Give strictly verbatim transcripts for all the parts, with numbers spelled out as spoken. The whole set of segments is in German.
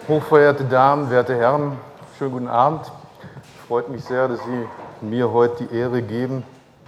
Hochverehrte Damen, werte Herren, schönen guten Abend. Freut mich sehr, dass Sie mir heute die Ehre geben.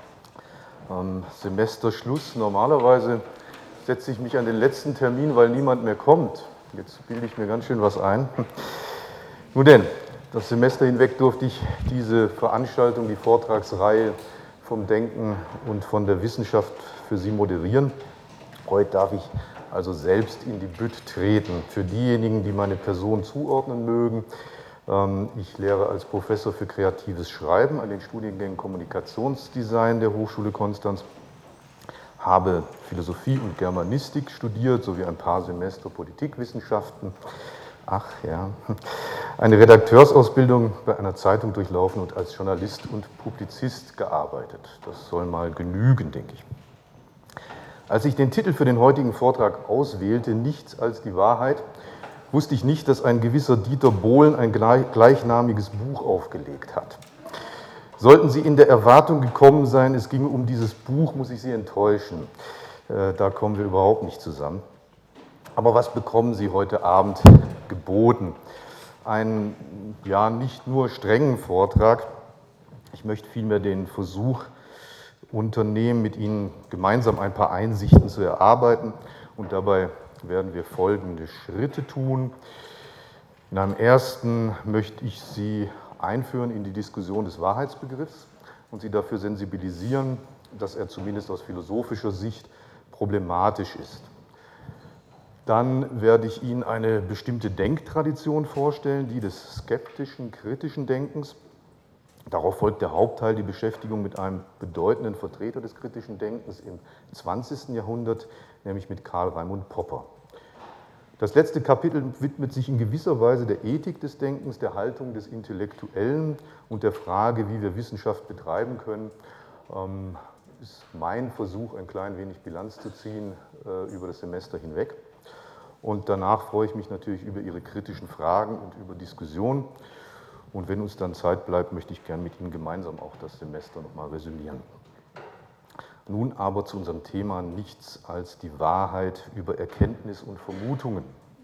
Am Semesterschluss. Normalerweise setze ich mich an den letzten Termin, weil niemand mehr kommt. Jetzt bilde ich mir ganz schön was ein. Nun denn, das Semester hinweg durfte ich diese Veranstaltung, die Vortragsreihe vom Denken und von der Wissenschaft für Sie moderieren. Heute darf ich also selbst in die Bütt treten. Für diejenigen, die meine Person zuordnen mögen, ich lehre als Professor für kreatives Schreiben an den Studiengängen Kommunikationsdesign der Hochschule Konstanz, habe Philosophie und Germanistik studiert, sowie ein paar Semester Politikwissenschaften. Ach ja, eine Redakteursausbildung bei einer Zeitung durchlaufen und als Journalist und Publizist gearbeitet. Das soll mal genügen, denke ich. Als ich den Titel für den heutigen Vortrag auswählte, Nichts als die Wahrheit, wusste ich nicht, dass ein gewisser Dieter Bohlen ein gleichnamiges Buch aufgelegt hat. Sollten Sie in der Erwartung gekommen sein, es ginge um dieses Buch, muss ich Sie enttäuschen. Da kommen wir überhaupt nicht zusammen. Aber was bekommen Sie heute Abend geboten? Einen, ja, nicht nur strengen Vortrag. Ich möchte vielmehr den Versuch unternehmen, mit Ihnen gemeinsam ein paar Einsichten zu erarbeiten. Und dabei werden wir folgende Schritte tun. In einem ersten möchte ich Sie einführen in die Diskussion des Wahrheitsbegriffs und Sie dafür sensibilisieren, dass er zumindest aus philosophischer Sicht problematisch ist. Dann werde ich Ihnen eine bestimmte Denktradition vorstellen, die des skeptischen, kritischen Denkens. Darauf folgt der Hauptteil, die Beschäftigung mit einem bedeutenden Vertreter des kritischen Denkens im zwanzigsten Jahrhundert, nämlich mit Karl Raimund Popper. Das letzte Kapitel widmet sich in gewisser Weise der Ethik des Denkens, der Haltung des Intellektuellen und der Frage, wie wir Wissenschaft betreiben können. Ähm, ist mein Versuch, ein klein wenig Bilanz zu ziehen äh, über das Semester hinweg. Und danach freue ich mich natürlich über Ihre kritischen Fragen und über Diskussionen. Und wenn uns dann Zeit bleibt, möchte ich gern mit Ihnen gemeinsam auch das Semester nochmal resümieren. Nun aber zu unserem Thema Nichts als die Wahrheit über Erkenntnis und Vermutungen.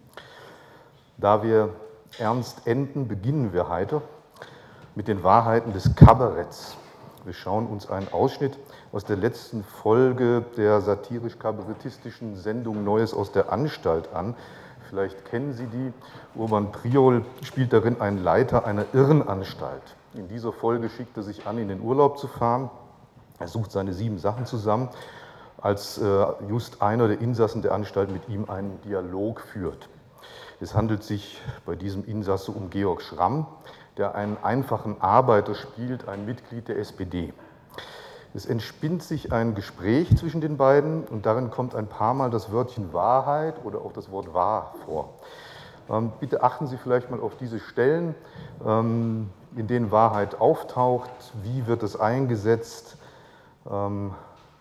Da wir ernst enden, beginnen wir heiter mit den Wahrheiten des Kabaretts. Wir schauen uns einen Ausschnitt aus der letzten Folge der satirisch-kabarettistischen Sendung Neues aus der Anstalt an. Vielleicht kennen Sie die. Urban Priol spielt darin einen Leiter einer Irrenanstalt. In dieser Folge schickt er sich an, in den Urlaub zu fahren. Er sucht seine sieben Sachen zusammen, als just einer der Insassen der Anstalt mit ihm einen Dialog führt. Es handelt sich bei diesem Insasse um Georg Schramm, der einen einfachen Arbeiter spielt, ein Mitglied der S P D. Es entspinnt sich ein Gespräch zwischen den beiden und darin kommt ein paar Mal das Wörtchen Wahrheit oder auch das Wort wahr vor. Ähm, bitte achten Sie vielleicht mal auf diese Stellen, ähm, in denen Wahrheit auftaucht. Wie wird es eingesetzt? Ähm,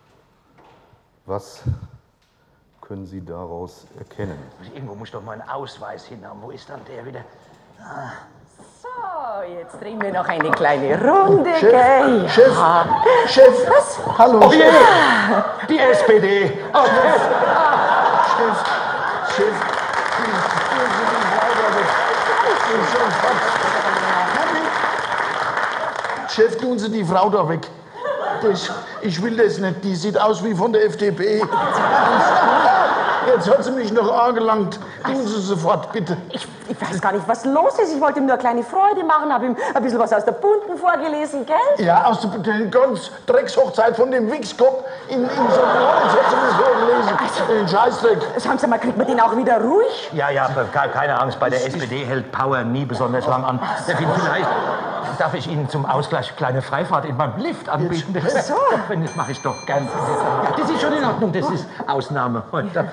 was können Sie daraus erkennen? Irgendwo muss doch mal ein Ausweis hin haben. Wo ist dann der wieder? Ah. So, jetzt drehen wir noch eine kleine Runde, Chef, gell? Chef, Ja. Chef, Was? Hallo, Oh, Chef. ja. Die S P D. Oh, Chef. Chef, Chef. Chef, tun Sie die Frau da weg. Das, ich will das nicht. Die sieht aus wie von der F D P. Jetzt hat sie mich noch angelangt. Tun Sie sofort, bitte. Ich, ich weiß gar nicht, was los ist. Ich wollte ihm nur eine kleine Freude machen, habe ihm ein bisschen was aus der Bunten vorgelesen, gell? Ja, aus der, der ganz Dreckshochzeit von dem Wichskopf in, in so einem Holz hat sie das vorgelesen. Also, den Scheißdreck. Sagen Sie mal, kriegt man den auch wieder ruhig? Ja, ja, keine Angst, bei der S P D hält Power nie besonders lang an. Vielleicht darf ich Ihnen zum Ausgleich kleine Freifahrt in meinem Lift anbieten. Ach so. Das mache ich doch gern. Das ist schon in Ordnung, das ist Ausnahme heute.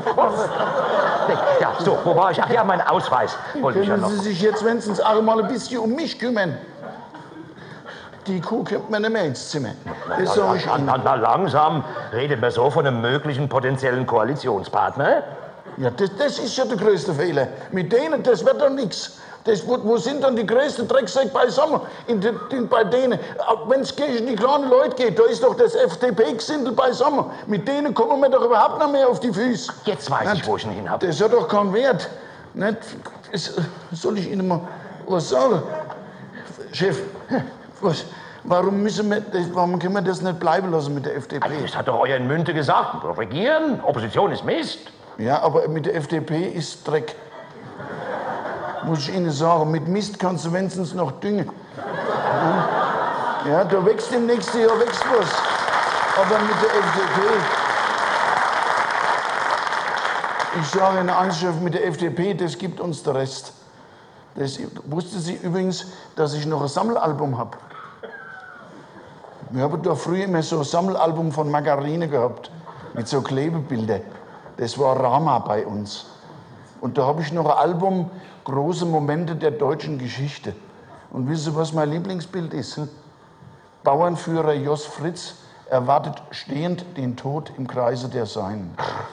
Ja, so, wo war ich? Ach ja, mein Ausweis wollte ich ja Können noch. Sie sich jetzt wenigstens auch mal ein bisschen um mich kümmern? Die Kuh kommt mir nicht mehr ins Zimmer. Das sag ich Na, Ihnen. na, na, langsam redet man so von einem möglichen potenziellen Koalitionspartner. Ja, das, das ist ja der größte Fehler. Mit denen, das wird doch nichts. Das, wo, wo sind dann die größten Drecksäcke beisammen? In de, in, bei denen, wenn es gegen die kleinen Leute geht, da ist doch das F D P-Gesindel beisammen. Mit denen kommen wir doch überhaupt nicht mehr auf die Füße. Jetzt weiß Nicht? ich, wo ich ihn hin habe. Das hat doch keinen Wert. Nicht? das, soll ich Ihnen mal was sagen? Chef, was, warum, müssen wir, das, warum können wir das nicht bleiben lassen mit der F D P? Also, das hat doch euer in Münte gesagt. Regieren, Opposition ist Mist. Ja, aber mit der F D P ist Dreck. Muss ich Ihnen sagen, mit Mist kannst du wenigstens noch düngen. Ja, da wächst im nächsten Jahr wächst was. Aber mit der F D P... Ich sage Ihnen eins, Chef, mit der F D P, das gibt uns der Rest. Das, wussten Sie übrigens, dass ich noch ein Sammelalbum habe? Wir haben da früher immer so ein Sammelalbum von Margarine gehabt, mit so Klebebildern. Das war Rama bei uns. Und da habe ich noch ein Album, große Momente der deutschen Geschichte. Und wissen Sie, was mein Lieblingsbild ist? Bauernführer Jos Fritz erwartet stehend den Tod im Kreise der Seinen.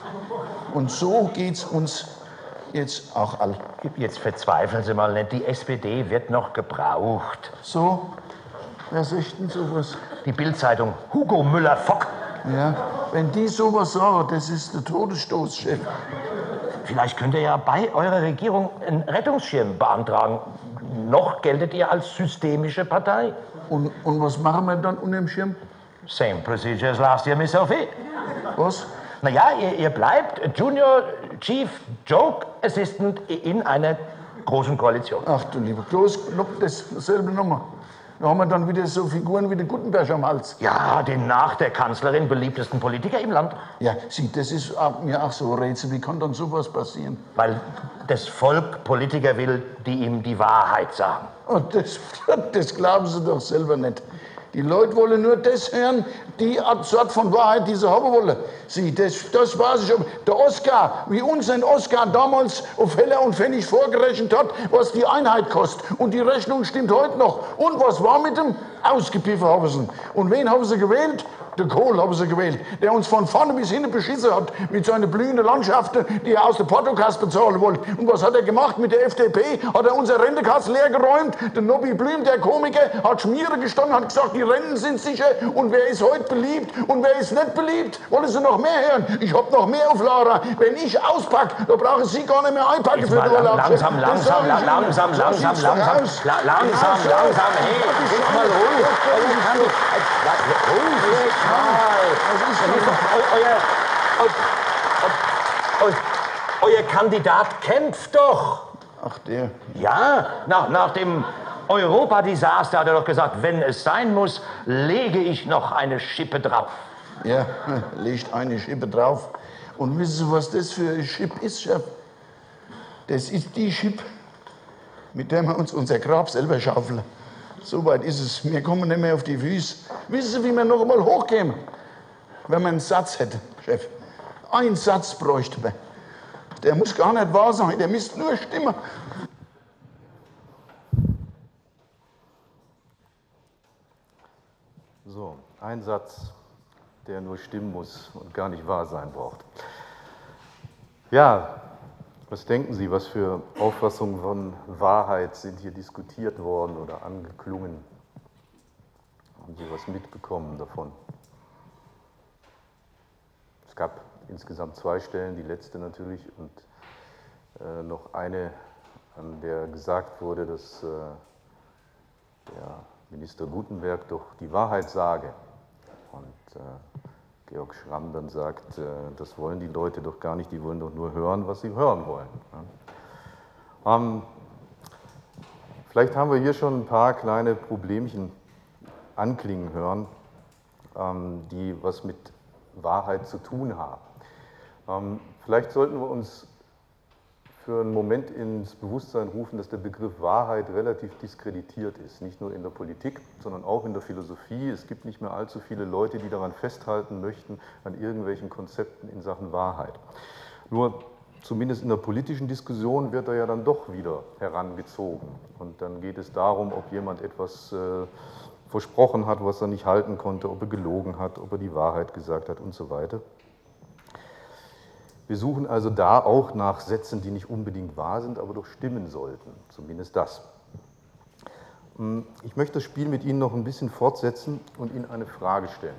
Und so geht's uns jetzt auch all. Jetzt verzweifeln Sie mal nicht, die S P D wird noch gebraucht. So? Wer sagt denn sowas? Die Bild-Zeitung, Hugo Müller-Fock. Ja, wenn die sowas sagen, das ist der Todesstoß, Chef. Vielleicht könnt ihr ja bei eurer Regierung einen Rettungsschirm beantragen. Noch geltet ihr als systemische Partei. Und, und was machen wir dann unter dem Schirm? Same procedure as last year, Miss Sophie. Was? Naja, ihr, ihr bleibt Junior Chief Joke Assistant in einer großen Koalition. Ach du lieber Klaus, dasselbe Nummer. Da haben wir dann wieder so Figuren wie der Gutenberg am Hals. Ja, den nach der Kanzlerin beliebtesten Politiker im Land. Ja, sieh, das ist auch, mir auch so ein Rätsel. Wie kann dann sowas passieren? Weil das Volk Politiker will, die ihm die Wahrheit sagen. Und das, das glauben sie doch selber nicht. Die Leute wollen nur das hören, die Art von Wahrheit, die sie haben wollen. Sie, das, das weiß ich. Der Oscar, wie uns ein Oscar damals auf Heller und Pfennig vorgerechnet hat, was die Einheit kostet. Und die Rechnung stimmt heute noch. Und was war mit dem? Ausgepfiffen haben sie. Und wen haben sie gewählt? Der Kohl haben sie gewählt, der uns von vorne bis hinten beschissen hat mit seinen blühenden Landschaften, die er aus der Portokasse bezahlen wollte. Und was hat er gemacht mit der F D P? Hat er unsere Rentekasse leer geräumt? Der Nobby Blüm, der Komiker, hat Schmiere gestanden, hat gesagt, die Renten sind sicher. Und wer ist heute beliebt und wer ist nicht beliebt? Wollen Sie noch mehr hören? Ich hab noch mehr auf Lager. Wenn ich auspacke, da brauchen Sie gar nicht mehr einpacken Jetzt für mal den Urlaub. langsam, langsam, la- langsam, langsam, langsam, langsam, la- langsam, langsam, hey, jetzt mal ruhig. Ruhig, euer, euer, euer Kandidat kämpft doch. Ach, der. Ja, nach, nach dem Europa-Desaster hat er doch gesagt, wenn es sein muss, lege ich noch eine Schippe drauf. Ja, legt eine Schippe drauf. Und wissen Sie, was das für eine Schippe ist, Chef? Das ist die Schippe, mit der wir uns unser Grab selber schaufeln. So weit ist es. Wir kommen nicht mehr auf die Füße. Wissen Sie, wie wir noch einmal hochkämen? Wenn man einen Satz hätte, Chef. Einen Satz bräuchte man. Der muss gar nicht wahr sein, der müsste nur stimmen. So, ein Satz, der nur stimmen muss und gar nicht wahr sein braucht. Ja, was denken Sie, was für Auffassungen von Wahrheit sind hier diskutiert worden oder angeklungen? Haben Sie was mitbekommen davon? Es gab insgesamt zwei Stellen, die letzte natürlich und äh, noch eine, an der gesagt wurde, dass äh, der Minister Gutenberg doch die Wahrheit sage. Und äh, Georg Schramm dann sagt, äh, das wollen die Leute doch gar nicht, die wollen doch nur hören, was sie hören wollen. Ja. Ähm, vielleicht haben wir hier schon ein paar kleine Problemchen anklingen hören, ähm, die was mit Wahrheit zu tun haben. Ähm, vielleicht sollten wir uns für einen Moment ins Bewusstsein rufen, dass der Begriff Wahrheit relativ diskreditiert ist. Nicht nur in der Politik, sondern auch in der Philosophie. Es gibt nicht mehr allzu viele Leute, die daran festhalten möchten, an irgendwelchen Konzepten in Sachen Wahrheit. Nur zumindest in der politischen Diskussion wird er ja dann doch wieder herangezogen. Und dann geht es darum, ob jemand etwas äh, versprochen hat, was er nicht halten konnte, ob er gelogen hat, ob er die Wahrheit gesagt hat und so weiter. Wir suchen also da auch nach Sätzen, die nicht unbedingt wahr sind, aber doch stimmen sollten, zumindest das. Ich möchte das Spiel mit Ihnen noch ein bisschen fortsetzen und Ihnen eine Frage stellen.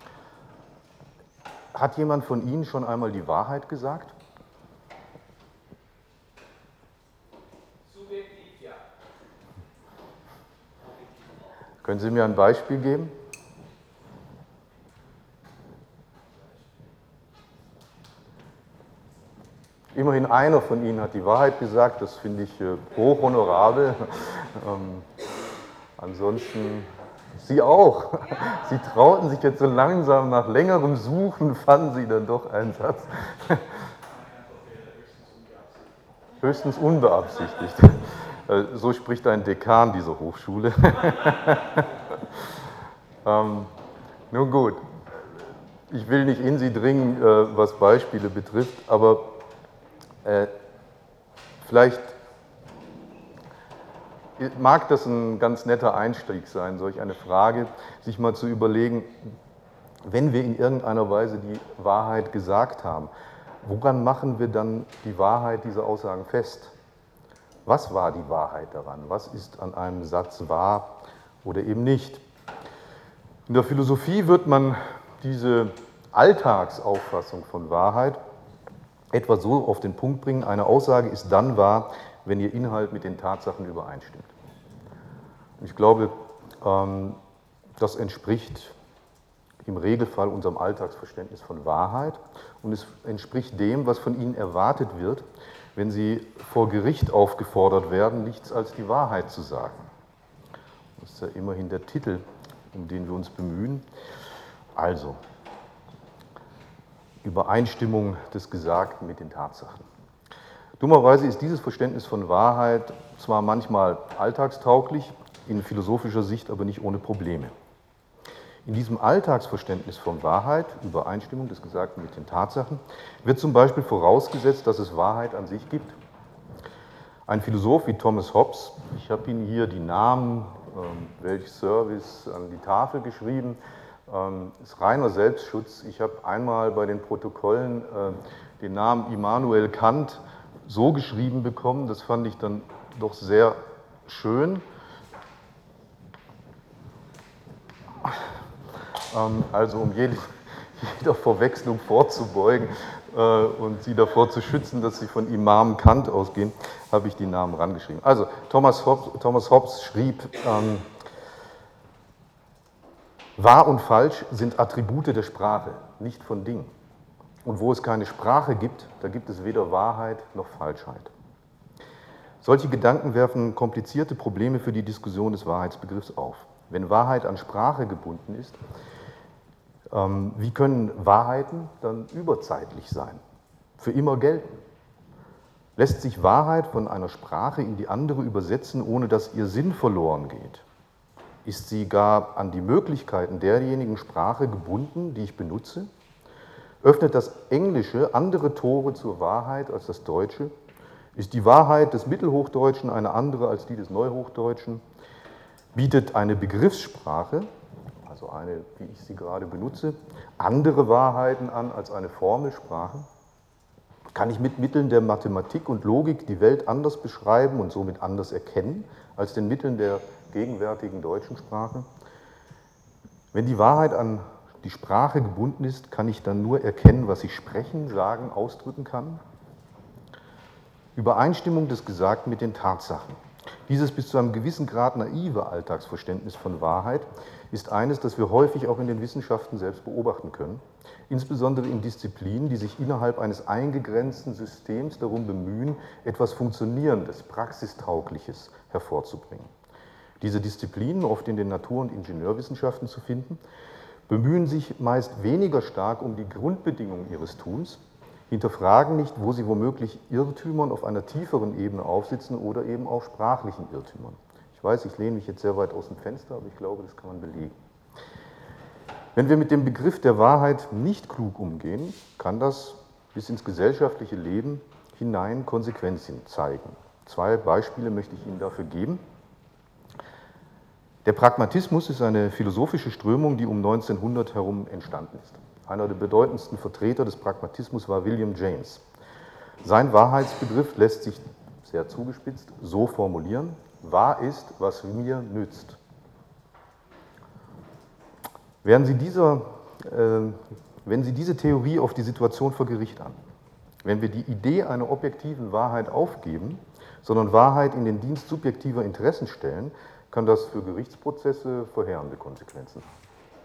Hat jemand von Ihnen schon einmal die Wahrheit gesagt? Können Sie mir ein Beispiel geben? Immerhin einer von Ihnen hat die Wahrheit gesagt, das finde ich äh, hochhonorabel. ähm, ansonsten Sie auch. Sie trauten sich jetzt so langsam, nach längerem Suchen fanden Sie dann doch einen Satz. Höchstens unbeabsichtigt. So spricht ein Dekan dieser Hochschule. ähm, nun gut, ich will nicht in Sie dringen, äh, was Beispiele betrifft, aber äh, vielleicht mag das ein ganz netter Einstieg sein, solch eine Frage, sich mal zu überlegen, wenn wir in irgendeiner Weise die Wahrheit gesagt haben, woran machen wir dann die Wahrheit dieser Aussagen fest? Was war die Wahrheit daran? Was ist an einem Satz wahr oder eben nicht? In der Philosophie wird man diese Alltagsauffassung von Wahrheit etwa so auf den Punkt bringen: Eine Aussage ist dann wahr, wenn ihr Inhalt mit den Tatsachen übereinstimmt. Ich glaube, das entspricht im Regelfall unserem Alltagsverständnis von Wahrheit und es entspricht dem, was von Ihnen erwartet wird, wenn Sie vor Gericht aufgefordert werden, nichts als die Wahrheit zu sagen. Das ist ja immerhin der Titel, um den wir uns bemühen. Also, Übereinstimmung des Gesagten mit den Tatsachen. Dummerweise ist dieses Verständnis von Wahrheit zwar manchmal alltagstauglich, in philosophischer Sicht aber nicht ohne Probleme. In diesem Alltagsverständnis von Wahrheit, Übereinstimmung des Gesagten mit den Tatsachen, wird zum Beispiel vorausgesetzt, dass es Wahrheit an sich gibt. Ein Philosoph wie Thomas Hobbes, ich habe Ihnen hier die Namen, äh, welch Service an die Tafel geschrieben, äh, ist reiner Selbstschutz. Ich habe einmal bei den Protokollen äh, den Namen Immanuel Kant so geschrieben bekommen, das fand ich dann doch sehr schön. Also um jede, jeder Verwechslung vorzubeugen äh, und Sie davor zu schützen, dass Sie von Imam Kant ausgehen, habe ich die Namen rangeschrieben. Also Thomas Hobbes, Thomas Hobbes schrieb, ähm, wahr und falsch sind Attribute der Sprache, nicht von Dingen. Und wo es keine Sprache gibt, da gibt es weder Wahrheit noch Falschheit. Solche Gedanken werfen komplizierte Probleme für die Diskussion des Wahrheitsbegriffs auf. Wenn Wahrheit an Sprache gebunden ist, ähm, wie können Wahrheiten dann überzeitlich sein, für immer gelten? Lässt sich Wahrheit von einer Sprache in die andere übersetzen, ohne dass ihr Sinn verloren geht? Ist sie gar an die Möglichkeiten derjenigen Sprache gebunden, die ich benutze? Öffnet das Englische andere Tore zur Wahrheit als das Deutsche? Ist die Wahrheit des Mittelhochdeutschen eine andere als die des Neuhochdeutschen? Bietet eine Begriffssprache, also eine, wie ich sie gerade benutze, andere Wahrheiten an als eine Formelsprache? Kann ich mit Mitteln der Mathematik und Logik die Welt anders beschreiben und somit anders erkennen als den Mitteln der gegenwärtigen deutschen Sprache? Wenn die Wahrheit an die Sprache gebunden ist, kann ich dann nur erkennen, was ich sprechen, sagen, ausdrücken kann? Übereinstimmung des Gesagten mit den Tatsachen. Dieses bis zu einem gewissen Grad naive Alltagsverständnis von Wahrheit ist eines, das wir häufig auch in den Wissenschaften selbst beobachten können, insbesondere in Disziplinen, die sich innerhalb eines eingegrenzten Systems darum bemühen, etwas Funktionierendes, Praxistaugliches hervorzubringen. Diese Disziplinen, oft in den Natur- und Ingenieurwissenschaften zu finden, bemühen sich meist weniger stark um die Grundbedingungen ihres Tuns, hinterfragen nicht, wo sie womöglich Irrtümern auf einer tieferen Ebene aufsitzen oder eben auch sprachlichen Irrtümern. Ich weiß, ich lehne mich jetzt sehr weit aus dem Fenster, aber ich glaube, das kann man belegen. Wenn wir mit dem Begriff der Wahrheit nicht klug umgehen, kann das bis ins gesellschaftliche Leben hinein Konsequenzen zeigen. Zwei Beispiele möchte ich Ihnen dafür geben. Der Pragmatismus ist eine philosophische Strömung, die um neunzehnhundert herum entstanden ist. Einer der bedeutendsten Vertreter des Pragmatismus war William James. Sein Wahrheitsbegriff lässt sich, sehr zugespitzt, so formulieren: Wahr ist, was mir nützt. Wären Sie dieser, äh, wenn Sie diese Theorie auf die Situation vor Gericht an, wenn wir die Idee einer objektiven Wahrheit aufgeben, sondern Wahrheit in den Dienst subjektiver Interessen stellen, kann das für Gerichtsprozesse verheerende Konsequenzen haben.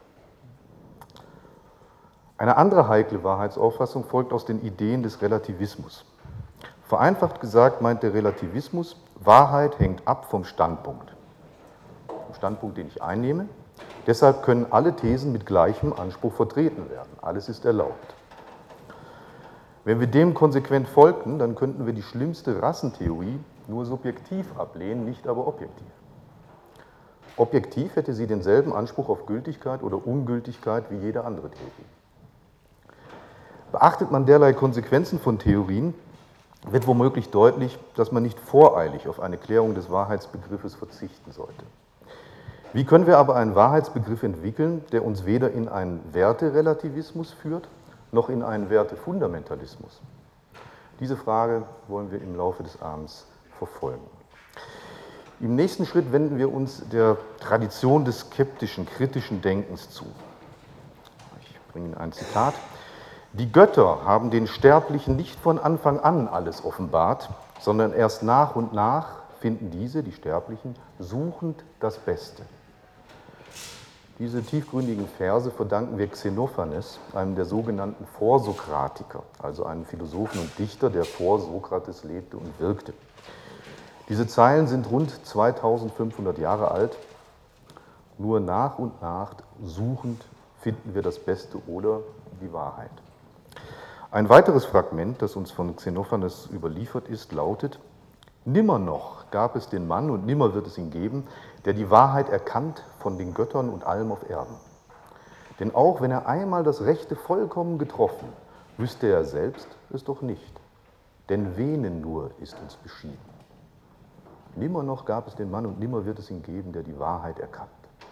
Eine andere heikle Wahrheitsauffassung folgt aus den Ideen des Relativismus. Vereinfacht gesagt meint der Relativismus, Wahrheit hängt ab vom Standpunkt. Vom Standpunkt, den ich einnehme. Deshalb können alle Thesen mit gleichem Anspruch vertreten werden. Alles ist erlaubt. Wenn wir dem konsequent folgten, dann könnten wir die schlimmste Rassentheorie nur subjektiv ablehnen, nicht aber objektiv. Objektiv hätte sie denselben Anspruch auf Gültigkeit oder Ungültigkeit wie jede andere Theorie. Beachtet man derlei Konsequenzen von Theorien, wird womöglich deutlich, dass man nicht voreilig auf eine Klärung des Wahrheitsbegriffes verzichten sollte. Wie können wir aber einen Wahrheitsbegriff entwickeln, der uns weder in einen Werterelativismus führt, noch in einen Wertefundamentalismus? Diese Frage wollen wir im Laufe des Abends verfolgen. Im nächsten Schritt wenden wir uns der Tradition des skeptischen, kritischen Denkens zu. Ich bringe Ihnen ein Zitat. Die Götter haben den Sterblichen nicht von Anfang an alles offenbart, sondern erst nach und nach finden diese, die Sterblichen, suchend das Beste. Diese tiefgründigen Verse verdanken wir Xenophanes, einem der sogenannten Vorsokratiker, also einem Philosophen und Dichter, der vor Sokrates lebte und wirkte. Diese Zeilen sind rund zweitausendfünfhundert Jahre alt. Nur nach und nach suchend finden wir das Beste oder die Wahrheit. Ein weiteres Fragment, das uns von Xenophanes überliefert ist, lautet: Nimmer noch gab es den Mann und nimmer wird es ihn geben, der die Wahrheit erkannt von den Göttern und allem auf Erden. Denn auch wenn er einmal das Rechte vollkommen getroffen, wüsste er selbst es doch nicht. Denn wenen nur ist uns beschieden. Nimmer noch gab es den Mann und nimmer wird es ihn geben, der die Wahrheit erkannt.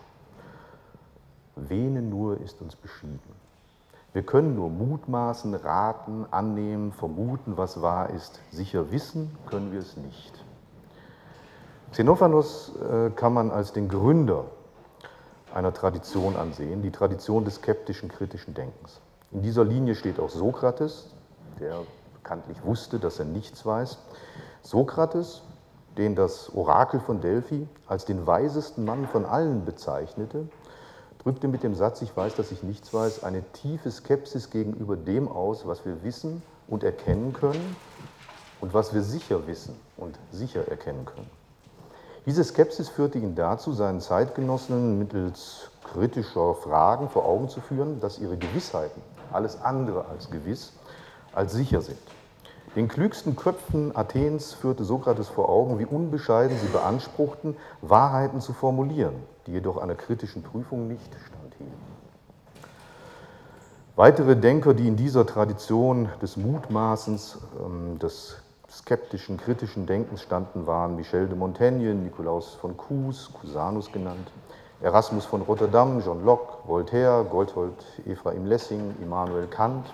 Wenen nur ist uns beschieden. Wir können nur mutmaßen, raten, annehmen, vermuten, was wahr ist. Sicher wissen können wir es nicht. Xenophanes äh, kann man als den Gründer einer Tradition ansehen, die Tradition des skeptischen, kritischen Denkens. In dieser Linie steht auch Sokrates, der bekanntlich wusste, dass er nichts weiß. Sokrates, den das Orakel von Delphi als den weisesten Mann von allen bezeichnete, drückte mit dem Satz, ich weiß, dass ich nichts weiß, eine tiefe Skepsis gegenüber dem aus, was wir wissen und erkennen können und was wir sicher wissen und sicher erkennen können. Diese Skepsis führte ihn dazu, seinen Zeitgenossen mittels kritischer Fragen vor Augen zu führen, dass ihre Gewissheiten, alles andere als gewiss, als sicher sind. Den klügsten Köpfen Athens führte Sokrates vor Augen, wie unbescheiden sie beanspruchten, Wahrheiten zu formulieren, die jedoch einer kritischen Prüfung nicht standhielten. Weitere Denker, die in dieser Tradition des Mutmaßens, des skeptischen, kritischen Denkens standen, waren Michel de Montaigne, Nikolaus von Kues, Cusanus genannt, Erasmus von Rotterdam, John Locke, Voltaire, Gotthold Ephraim Lessing, Immanuel Kant.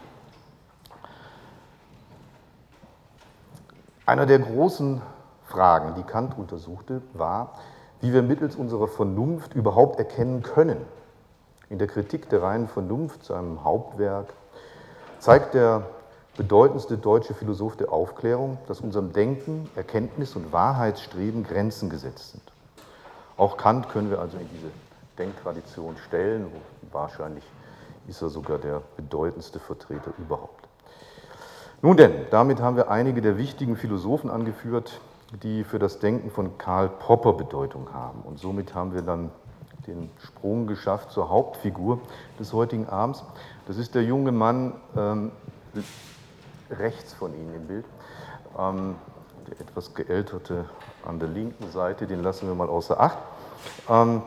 Einer der großen Fragen, die Kant untersuchte, war, wie wir mittels unserer Vernunft überhaupt erkennen können. In der Kritik der reinen Vernunft, seinem Hauptwerk, zeigt der bedeutendste deutsche Philosoph der Aufklärung, dass unserem Denken, Erkenntnis und Wahrheitsstreben Grenzen gesetzt sind. Auch Kant können wir also in diese Denktradition stellen, wahrscheinlich ist er sogar der bedeutendste Vertreter überhaupt. Nun denn, damit haben wir einige der wichtigen Philosophen angeführt, die für das Denken von Karl Popper Bedeutung haben. Und somit haben wir dann den Sprung geschafft zur Hauptfigur des heutigen Abends. Das ist der junge Mann ähm, rechts von Ihnen im Bild, ähm, der etwas geälterte an der linken Seite, den lassen wir mal außer Acht. Ähm,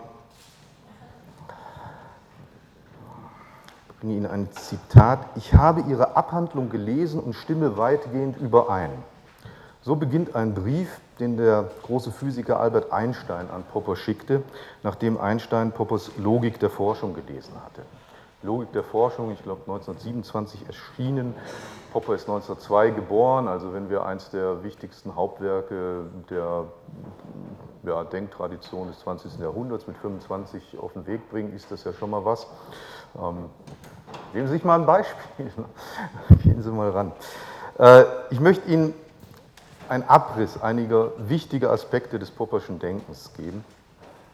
Ich bringe Ihnen ein Zitat. Ich habe Ihre Abhandlung gelesen und stimme weitgehend überein. So beginnt ein Brief, den der große Physiker Albert Einstein an Popper schickte, nachdem Einstein Poppers Logik der Forschung gelesen hatte. Logik der Forschung, ich glaube neunzehnhundertsiebenundzwanzig erschienen. Popper ist neunzehnhundertzwei geboren, also wenn wir eins der wichtigsten Hauptwerke der ja, Denktradition des zwanzigsten Jahrhunderts mit fünfundzwanzig auf den Weg bringen, ist das ja schon mal was. Ähm, nehmen Sie sich mal ein Beispiel, gehen Sie mal ran. Äh, ich möchte Ihnen einen Abriss einiger wichtiger Aspekte des Popperschen Denkens geben.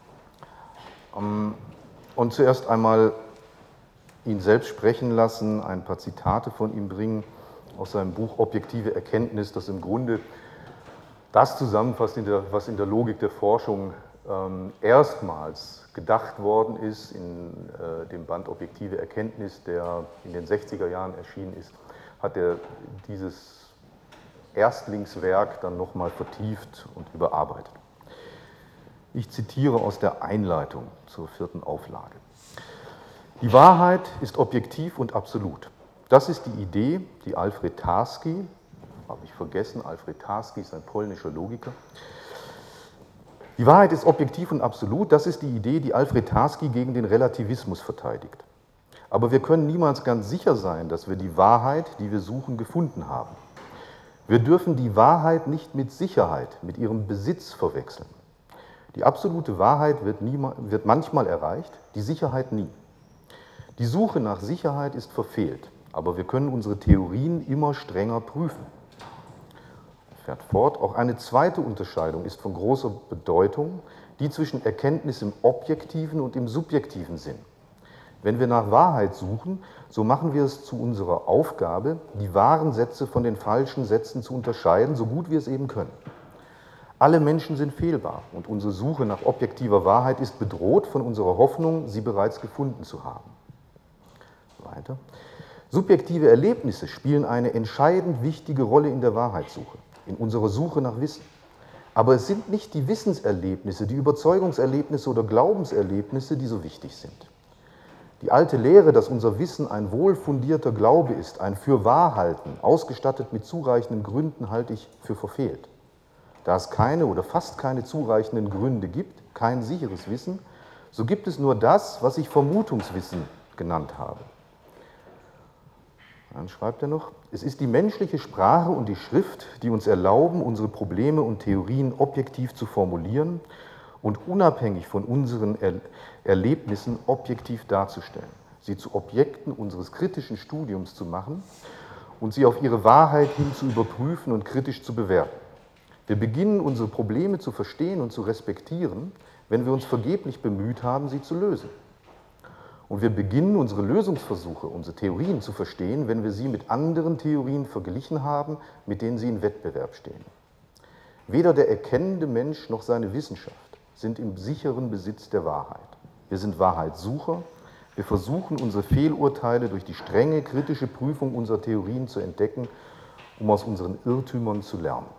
Und zuerst einmal ihn selbst sprechen lassen, ein paar Zitate von ihm bringen aus seinem Buch Objektive Erkenntnis, das im Grunde das zusammenfasst, in der, was in der Logik der Forschung ähm, erstmals gedacht worden ist, in äh, dem Band Objektive Erkenntnis, der in den sechziger Jahren erschienen ist, hat er dieses Erstlingswerk dann nochmal vertieft und überarbeitet. Ich zitiere aus der Einleitung zur vierten Auflage. Die Wahrheit ist objektiv und absolut. Das ist die Idee, die Alfred Tarski, habe ich vergessen, Alfred Tarski ist ein polnischer Logiker. Die Wahrheit ist objektiv und absolut, das ist die Idee, die Alfred Tarski gegen den Relativismus verteidigt. Aber wir können niemals ganz sicher sein, dass wir die Wahrheit, die wir suchen, gefunden haben. Wir dürfen die Wahrheit nicht mit Sicherheit, mit ihrem Besitz verwechseln. Die absolute Wahrheit wird, niemals, wird manchmal erreicht, die Sicherheit nie. Die Suche nach Sicherheit ist verfehlt, aber wir können unsere Theorien immer strenger prüfen. Fährt fort, auch eine zweite Unterscheidung ist von großer Bedeutung, die zwischen Erkenntnis im objektiven und im subjektiven Sinn. Wenn wir nach Wahrheit suchen, so machen wir es zu unserer Aufgabe, die wahren Sätze von den falschen Sätzen zu unterscheiden, so gut wir es eben können. Alle Menschen sind fehlbar und unsere Suche nach objektiver Wahrheit ist bedroht von unserer Hoffnung, sie bereits gefunden zu haben. Weiter. Subjektive Erlebnisse spielen eine entscheidend wichtige Rolle in der Wahrheitssuche, in unserer Suche nach Wissen. Aber es sind nicht die Wissenserlebnisse, die Überzeugungserlebnisse oder Glaubenserlebnisse, die so wichtig sind. Die alte Lehre, dass unser Wissen ein wohlfundierter Glaube ist, ein Fürwahrhalten, ausgestattet mit zureichenden Gründen, halte ich für verfehlt. Da es keine oder fast keine zureichenden Gründe gibt, kein sicheres Wissen, so gibt es nur das, was ich Vermutungswissen genannt habe. Dann schreibt er noch, es ist die menschliche Sprache und die Schrift, die uns erlauben, unsere Probleme und Theorien objektiv zu formulieren und unabhängig von unseren er Erlebnissen objektiv darzustellen, sie zu Objekten unseres kritischen Studiums zu machen und sie auf ihre Wahrheit hin zu überprüfen und kritisch zu bewerten. Wir beginnen, unsere Probleme zu verstehen und zu respektieren, wenn wir uns vergeblich bemüht haben, sie zu lösen. Und wir beginnen, unsere Lösungsversuche, unsere Theorien zu verstehen, wenn wir sie mit anderen Theorien verglichen haben, mit denen sie in Wettbewerb stehen. Weder der erkennende Mensch noch seine Wissenschaft sind im sicheren Besitz der Wahrheit. Wir sind Wahrheitssucher. Wir versuchen, unsere Fehlurteile durch die strenge kritische Prüfung unserer Theorien zu entdecken, um aus unseren Irrtümern zu lernen.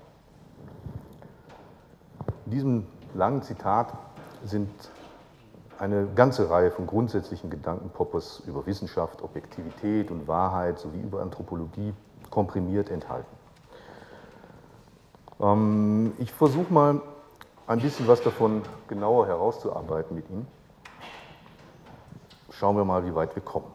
In diesem langen Zitat sind eine ganze Reihe von grundsätzlichen Gedanken Poppers über Wissenschaft, Objektivität und Wahrheit sowie über Anthropologie komprimiert enthalten. Ähm, ich versuche mal ein bisschen was davon genauer herauszuarbeiten mit Ihnen. Schauen wir mal, wie weit wir kommen.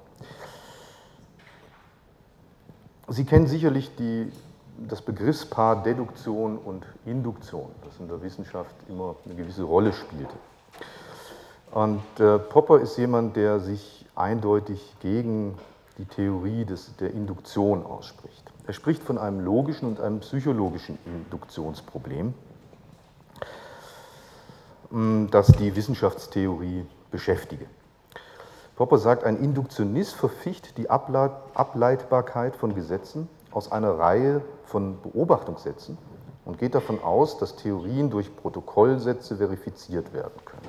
Sie kennen sicherlich die, das Begriffspaar Deduktion und Induktion, das in der Wissenschaft immer eine gewisse Rolle spielte. Und äh, Popper ist jemand, der sich eindeutig gegen die Theorie des, der Induktion ausspricht. Er spricht von einem logischen und einem psychologischen Induktionsproblem, das die Wissenschaftstheorie beschäftige. Popper sagt, ein Induktionist verficht die Ableit Ableitbarkeit von Gesetzen aus einer Reihe von Beobachtungssätzen und geht davon aus, dass Theorien durch Protokollsätze verifiziert werden können.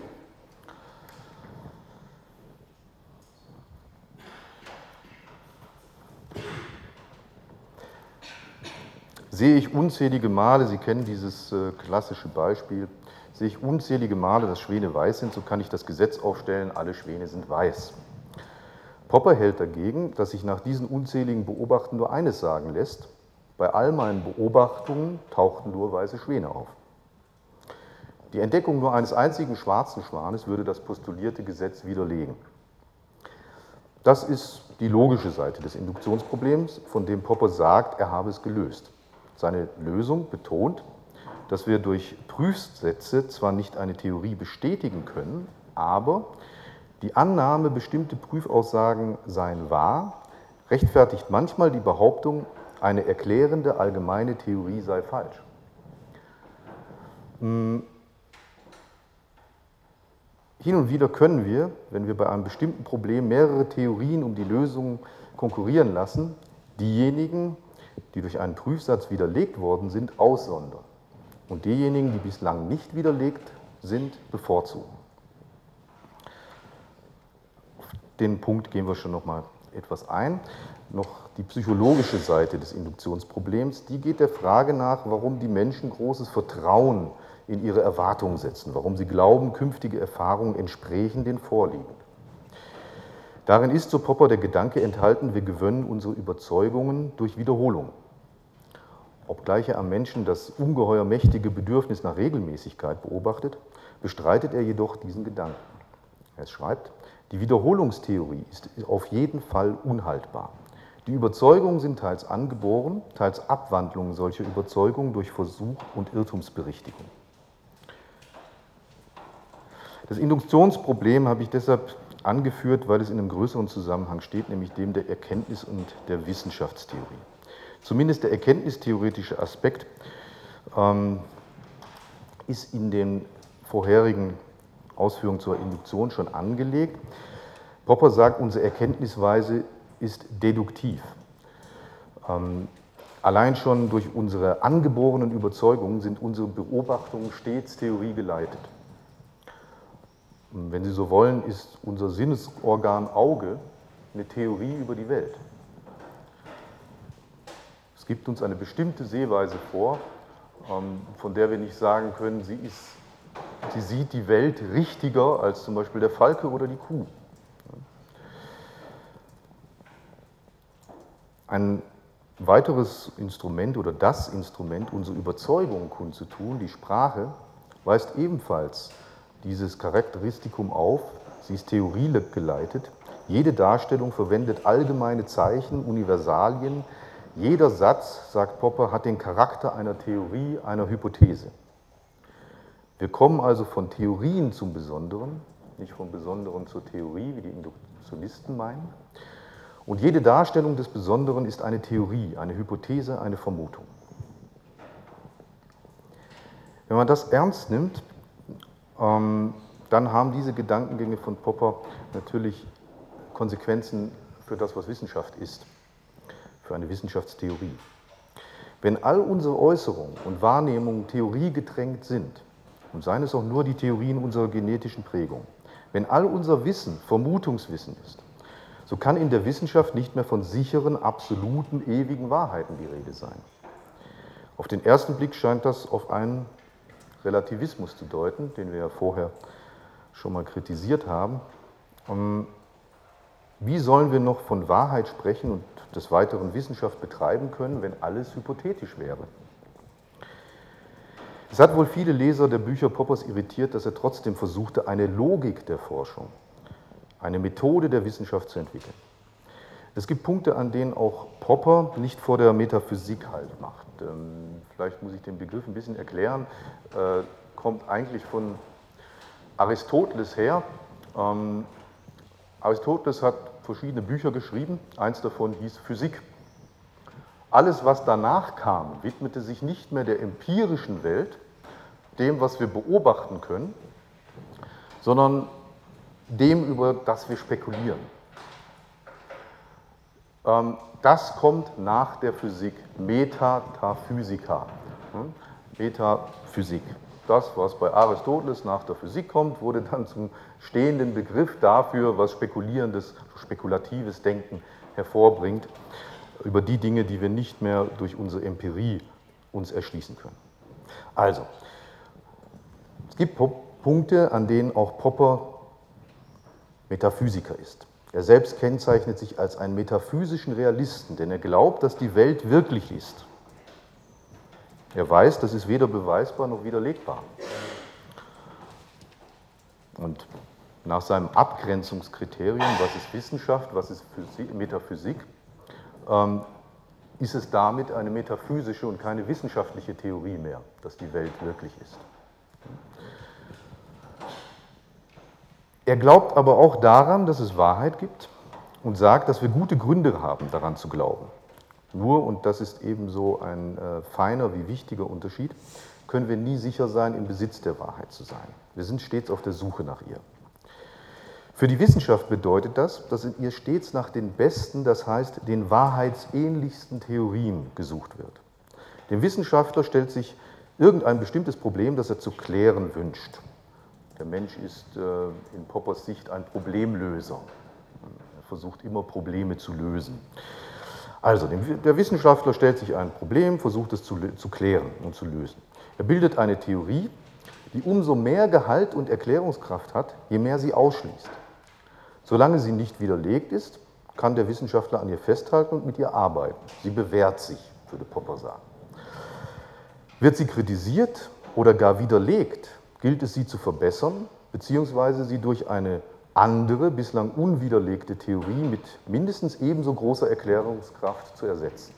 Sehe ich unzählige Male, Sie kennen dieses äh, klassische Beispiel, sehe ich unzählige Male, dass Schwäne weiß sind, so kann ich das Gesetz aufstellen, alle Schwäne sind weiß. Popper hält dagegen, dass sich nach diesen unzähligen Beobachten nur eines sagen lässt: Bei all meinen Beobachtungen tauchten nur weiße Schwäne auf. Die Entdeckung nur eines einzigen schwarzen Schwanes würde das postulierte Gesetz widerlegen. Das ist die logische Seite des Induktionsproblems, von dem Popper sagt, er habe es gelöst. Seine Lösung betont, dass wir durch Prüfsätze zwar nicht eine Theorie bestätigen können, aber die Annahme, bestimmte Prüfaussagen seien wahr, rechtfertigt manchmal die Behauptung, eine erklärende allgemeine Theorie sei falsch. Hin und wieder können wir, wenn wir bei einem bestimmten Problem mehrere Theorien um die Lösung konkurrieren lassen, diejenigen, die durch einen Prüfsatz widerlegt worden sind, aussondern und diejenigen, die bislang nicht widerlegt sind, bevorzugen. Auf den Punkt gehen wir schon noch mal etwas ein. Noch die psychologische Seite des Induktionsproblems, die geht der Frage nach, warum die Menschen großes Vertrauen in ihre Erwartungen setzen, warum sie glauben, künftige Erfahrungen entsprechen den vorliegenden. Darin ist, so Popper, der Gedanke enthalten, wir gewöhnen unsere Überzeugungen durch Wiederholung. Obgleich er am Menschen das ungeheuer mächtige Bedürfnis nach Regelmäßigkeit beobachtet, bestreitet er jedoch diesen Gedanken. Er schreibt, die Wiederholungstheorie ist auf jeden Fall unhaltbar. Die Überzeugungen sind teils angeboren, teils Abwandlungen solcher Überzeugungen durch Versuch und Irrtumsberichtigung. Das Induktionsproblem habe ich deshalb angeführt, weil es in einem größeren Zusammenhang steht, nämlich dem der Erkenntnis- und der Wissenschaftstheorie. Zumindest der erkenntnistheoretische Aspekt ähm, ist in den vorherigen Ausführungen zur Induktion schon angelegt. Popper sagt, unsere Erkenntnisweise ist deduktiv. Ähm, allein schon durch unsere angeborenen Überzeugungen sind unsere Beobachtungen stets theoriegeleitet. Wenn Sie so wollen, ist unser Sinnesorgan Auge eine Theorie über die Welt. Es gibt uns eine bestimmte Sehweise vor, von der wir nicht sagen können, sie, ist, sie sieht die Welt richtiger als zum Beispiel der Falke oder die Kuh. Ein weiteres Instrument oder das Instrument, unsere Überzeugungen kundzutun, die Sprache, weist ebenfalls dieses Charakteristikum auf, sie ist theoriegeleitet. Jede Darstellung verwendet allgemeine Zeichen, Universalien. Jeder Satz, sagt Popper, hat den Charakter einer Theorie, einer Hypothese. Wir kommen also von Theorien zum Besonderen, nicht vom Besonderen zur Theorie, wie die Induktionisten meinen. Und jede Darstellung des Besonderen ist eine Theorie, eine Hypothese, eine Vermutung. Wenn man das ernst nimmt, dann haben diese Gedankengänge von Popper natürlich Konsequenzen für das, was Wissenschaft ist, für eine Wissenschaftstheorie. Wenn all unsere Äußerungen und Wahrnehmungen theoriegetränkt sind, und seien es auch nur die Theorien unserer genetischen Prägung, wenn all unser Wissen Vermutungswissen ist, so kann in der Wissenschaft nicht mehr von sicheren, absoluten, ewigen Wahrheiten die Rede sein. Auf den ersten Blick scheint das auf einen Relativismus zu deuten, den wir ja vorher schon mal kritisiert haben. Wie sollen wir noch von Wahrheit sprechen und des Weiteren Wissenschaft betreiben können, wenn alles hypothetisch wäre? Es hat wohl viele Leser der Bücher Poppers irritiert, dass er trotzdem versuchte, eine Logik der Forschung, eine Methode der Wissenschaft zu entwickeln. Es gibt Punkte, an denen auch Popper nicht vor der Metaphysik Halt macht. Vielleicht muss ich den Begriff ein bisschen erklären. Kommt eigentlich von Aristoteles her. Aristoteles hat verschiedene Bücher geschrieben. Eins davon hieß Physik. Alles, was danach kam, widmete sich nicht mehr der empirischen Welt, dem, was wir beobachten können, sondern dem, über das wir spekulieren. Das kommt nach der Physik, Metaphysika. Metaphysik. Das, was bei Aristoteles nach der Physik kommt, wurde dann zum stehenden Begriff dafür, was spekulierendes, spekulatives Denken hervorbringt, über die Dinge, die wir nicht mehr durch unsere Empirie uns erschließen können. Also, es gibt Punkte, an denen auch Popper Metaphysiker ist. Er selbst kennzeichnet sich als einen metaphysischen Realisten, denn er glaubt, dass die Welt wirklich ist. Er weiß, das ist weder beweisbar noch widerlegbar. Und nach seinem Abgrenzungskriterium, was ist Wissenschaft, was ist Physik, Metaphysik, ähm, ist es damit eine metaphysische und keine wissenschaftliche Theorie mehr, dass die Welt wirklich ist. Er glaubt aber auch daran, dass es Wahrheit gibt und sagt, dass wir gute Gründe haben, daran zu glauben. Nur, und das ist ebenso ein äh, feiner wie wichtiger Unterschied, können wir nie sicher sein, im Besitz der Wahrheit zu sein. Wir sind stets auf der Suche nach ihr. Für die Wissenschaft bedeutet das, dass in ihr stets nach den besten, das heißt den wahrheitsähnlichsten Theorien gesucht wird. Dem Wissenschaftler stellt sich irgendein bestimmtes Problem, das er zu klären wünscht. Der Mensch ist äh, in Poppers Sicht ein Problemlöser. Er versucht immer Probleme zu lösen. Also, der Wissenschaftler stellt sich ein Problem, versucht es zu, zu klären und zu lösen. Er bildet eine Theorie, die umso mehr Gehalt und Erklärungskraft hat, je mehr sie ausschließt. Solange sie nicht widerlegt ist, kann der Wissenschaftler an ihr festhalten und mit ihr arbeiten. Sie bewährt sich, würde Popper sagen. Wird sie kritisiert oder gar widerlegt, gilt es, sie zu verbessern, beziehungsweise sie durch eine andere, bislang unwiderlegte Theorie mit mindestens ebenso großer Erklärungskraft zu ersetzen.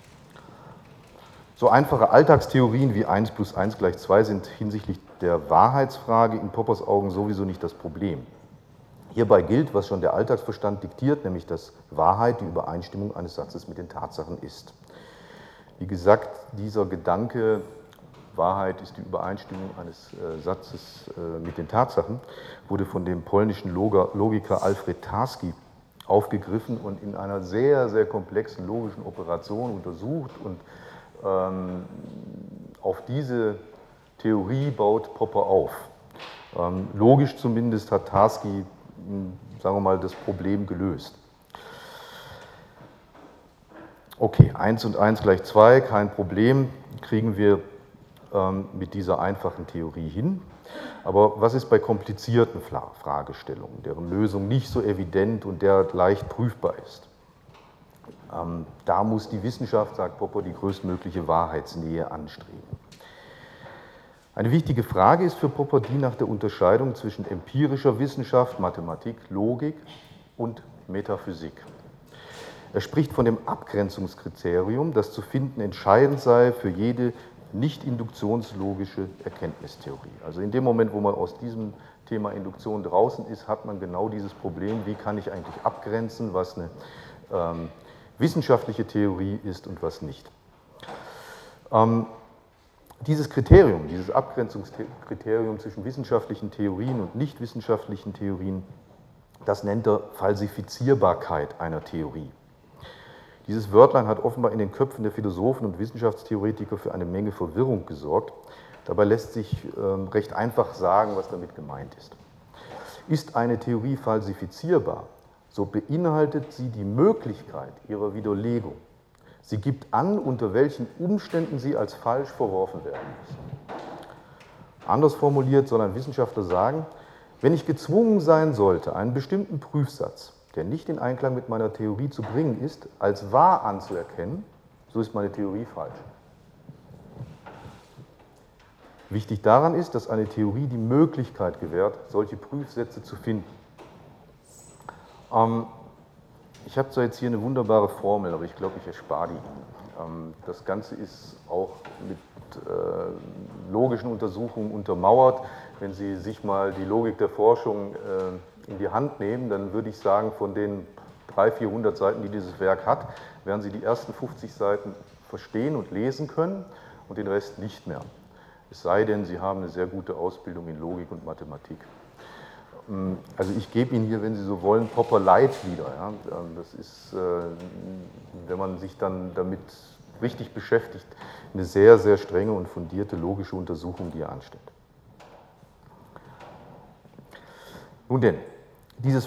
So einfache Alltagstheorien wie eins plus eins gleich zwei sind hinsichtlich der Wahrheitsfrage in Poppers Augen sowieso nicht das Problem. Hierbei gilt, was schon der Alltagsverstand diktiert, nämlich dass Wahrheit die Übereinstimmung eines Satzes mit den Tatsachen ist. Wie gesagt, dieser Gedanke, Wahrheit ist die Übereinstimmung eines äh, Satzes äh, mit den Tatsachen, wurde von dem polnischen Logiker Alfred Tarski aufgegriffen und in einer sehr, sehr komplexen logischen Operation untersucht. Und ähm, auf diese Theorie baut Popper auf. Ähm, logisch zumindest hat Tarski, sagen wir mal, das Problem gelöst. Okay, eins und eins gleich zwei, kein Problem, kriegen wir ähm, mit dieser einfachen Theorie hin. Aber was ist bei komplizierten Fragestellungen, deren Lösung nicht so evident und derart leicht prüfbar ist? Ähm, da muss die Wissenschaft, sagt Popper, die größtmögliche Wahrheitsnähe anstreben. Eine wichtige Frage ist für Popper die nach der Unterscheidung zwischen empirischer Wissenschaft, Mathematik, Logik und Metaphysik. Er spricht von dem Abgrenzungskriterium, das zu finden entscheidend sei für jede nicht induktionslogische Erkenntnistheorie. Also in dem Moment, wo man aus diesem Thema Induktion draußen ist, hat man genau dieses Problem, wie kann ich eigentlich abgrenzen, was eine ähm, wissenschaftliche Theorie ist und was nicht. Ähm, dieses Kriterium, dieses Abgrenzungskriterium zwischen wissenschaftlichen Theorien und nicht wissenschaftlichen Theorien, das nennt er Falsifizierbarkeit einer Theorie. Dieses Wörtlein hat offenbar in den Köpfen der Philosophen und Wissenschaftstheoretiker für eine Menge Verwirrung gesorgt. Dabei lässt sich ähm, recht einfach sagen, was damit gemeint ist. Ist eine Theorie falsifizierbar, so beinhaltet sie die Möglichkeit ihrer Widerlegung. Sie gibt an, unter welchen Umständen sie als falsch verworfen werden muss. Anders formuliert soll ein Wissenschaftler sagen, wenn ich gezwungen sein sollte, einen bestimmten Prüfsatz, der nicht in Einklang mit meiner Theorie zu bringen ist, als wahr anzuerkennen, so ist meine Theorie falsch. Wichtig daran ist, dass eine Theorie die Möglichkeit gewährt, solche Prüfsätze zu finden. Ähm, ich habe zwar jetzt hier eine wunderbare Formel, aber ich glaube, ich erspare die Ihnen. Ähm, das Ganze ist auch mit äh, logischen Untersuchungen untermauert. Wenn Sie sich mal die Logik der Forschung äh, in die Hand nehmen, dann würde ich sagen, von den dreihundert, vierhundert Seiten, die dieses Werk hat, werden Sie die ersten fünfzig Seiten verstehen und lesen können und den Rest nicht mehr. Es sei denn, Sie haben eine sehr gute Ausbildung in Logik und Mathematik. Also ich gebe Ihnen hier, wenn Sie so wollen, Popper Light wieder. Ja. Das ist, wenn man sich dann damit richtig beschäftigt, eine sehr, sehr strenge und fundierte logische Untersuchung, die er anstellt. Nun denn, dieses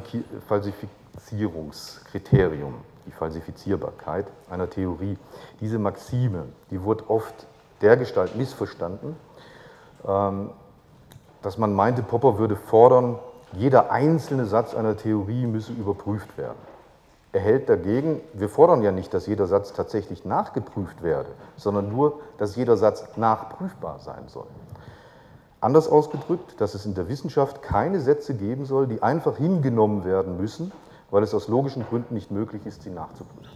Falsifizierungskriterium, die Falsifizierbarkeit einer Theorie, diese Maxime, die wurde oft dergestalt missverstanden, dass man meinte, Popper würde fordern, jeder einzelne Satz einer Theorie müsse überprüft werden. Er hält dagegen, wir fordern ja nicht, dass jeder Satz tatsächlich nachgeprüft werde, sondern nur, dass jeder Satz nachprüfbar sein soll. Anders ausgedrückt, dass es in der Wissenschaft keine Sätze geben soll, die einfach hingenommen werden müssen, weil es aus logischen Gründen nicht möglich ist, sie nachzuprüfen.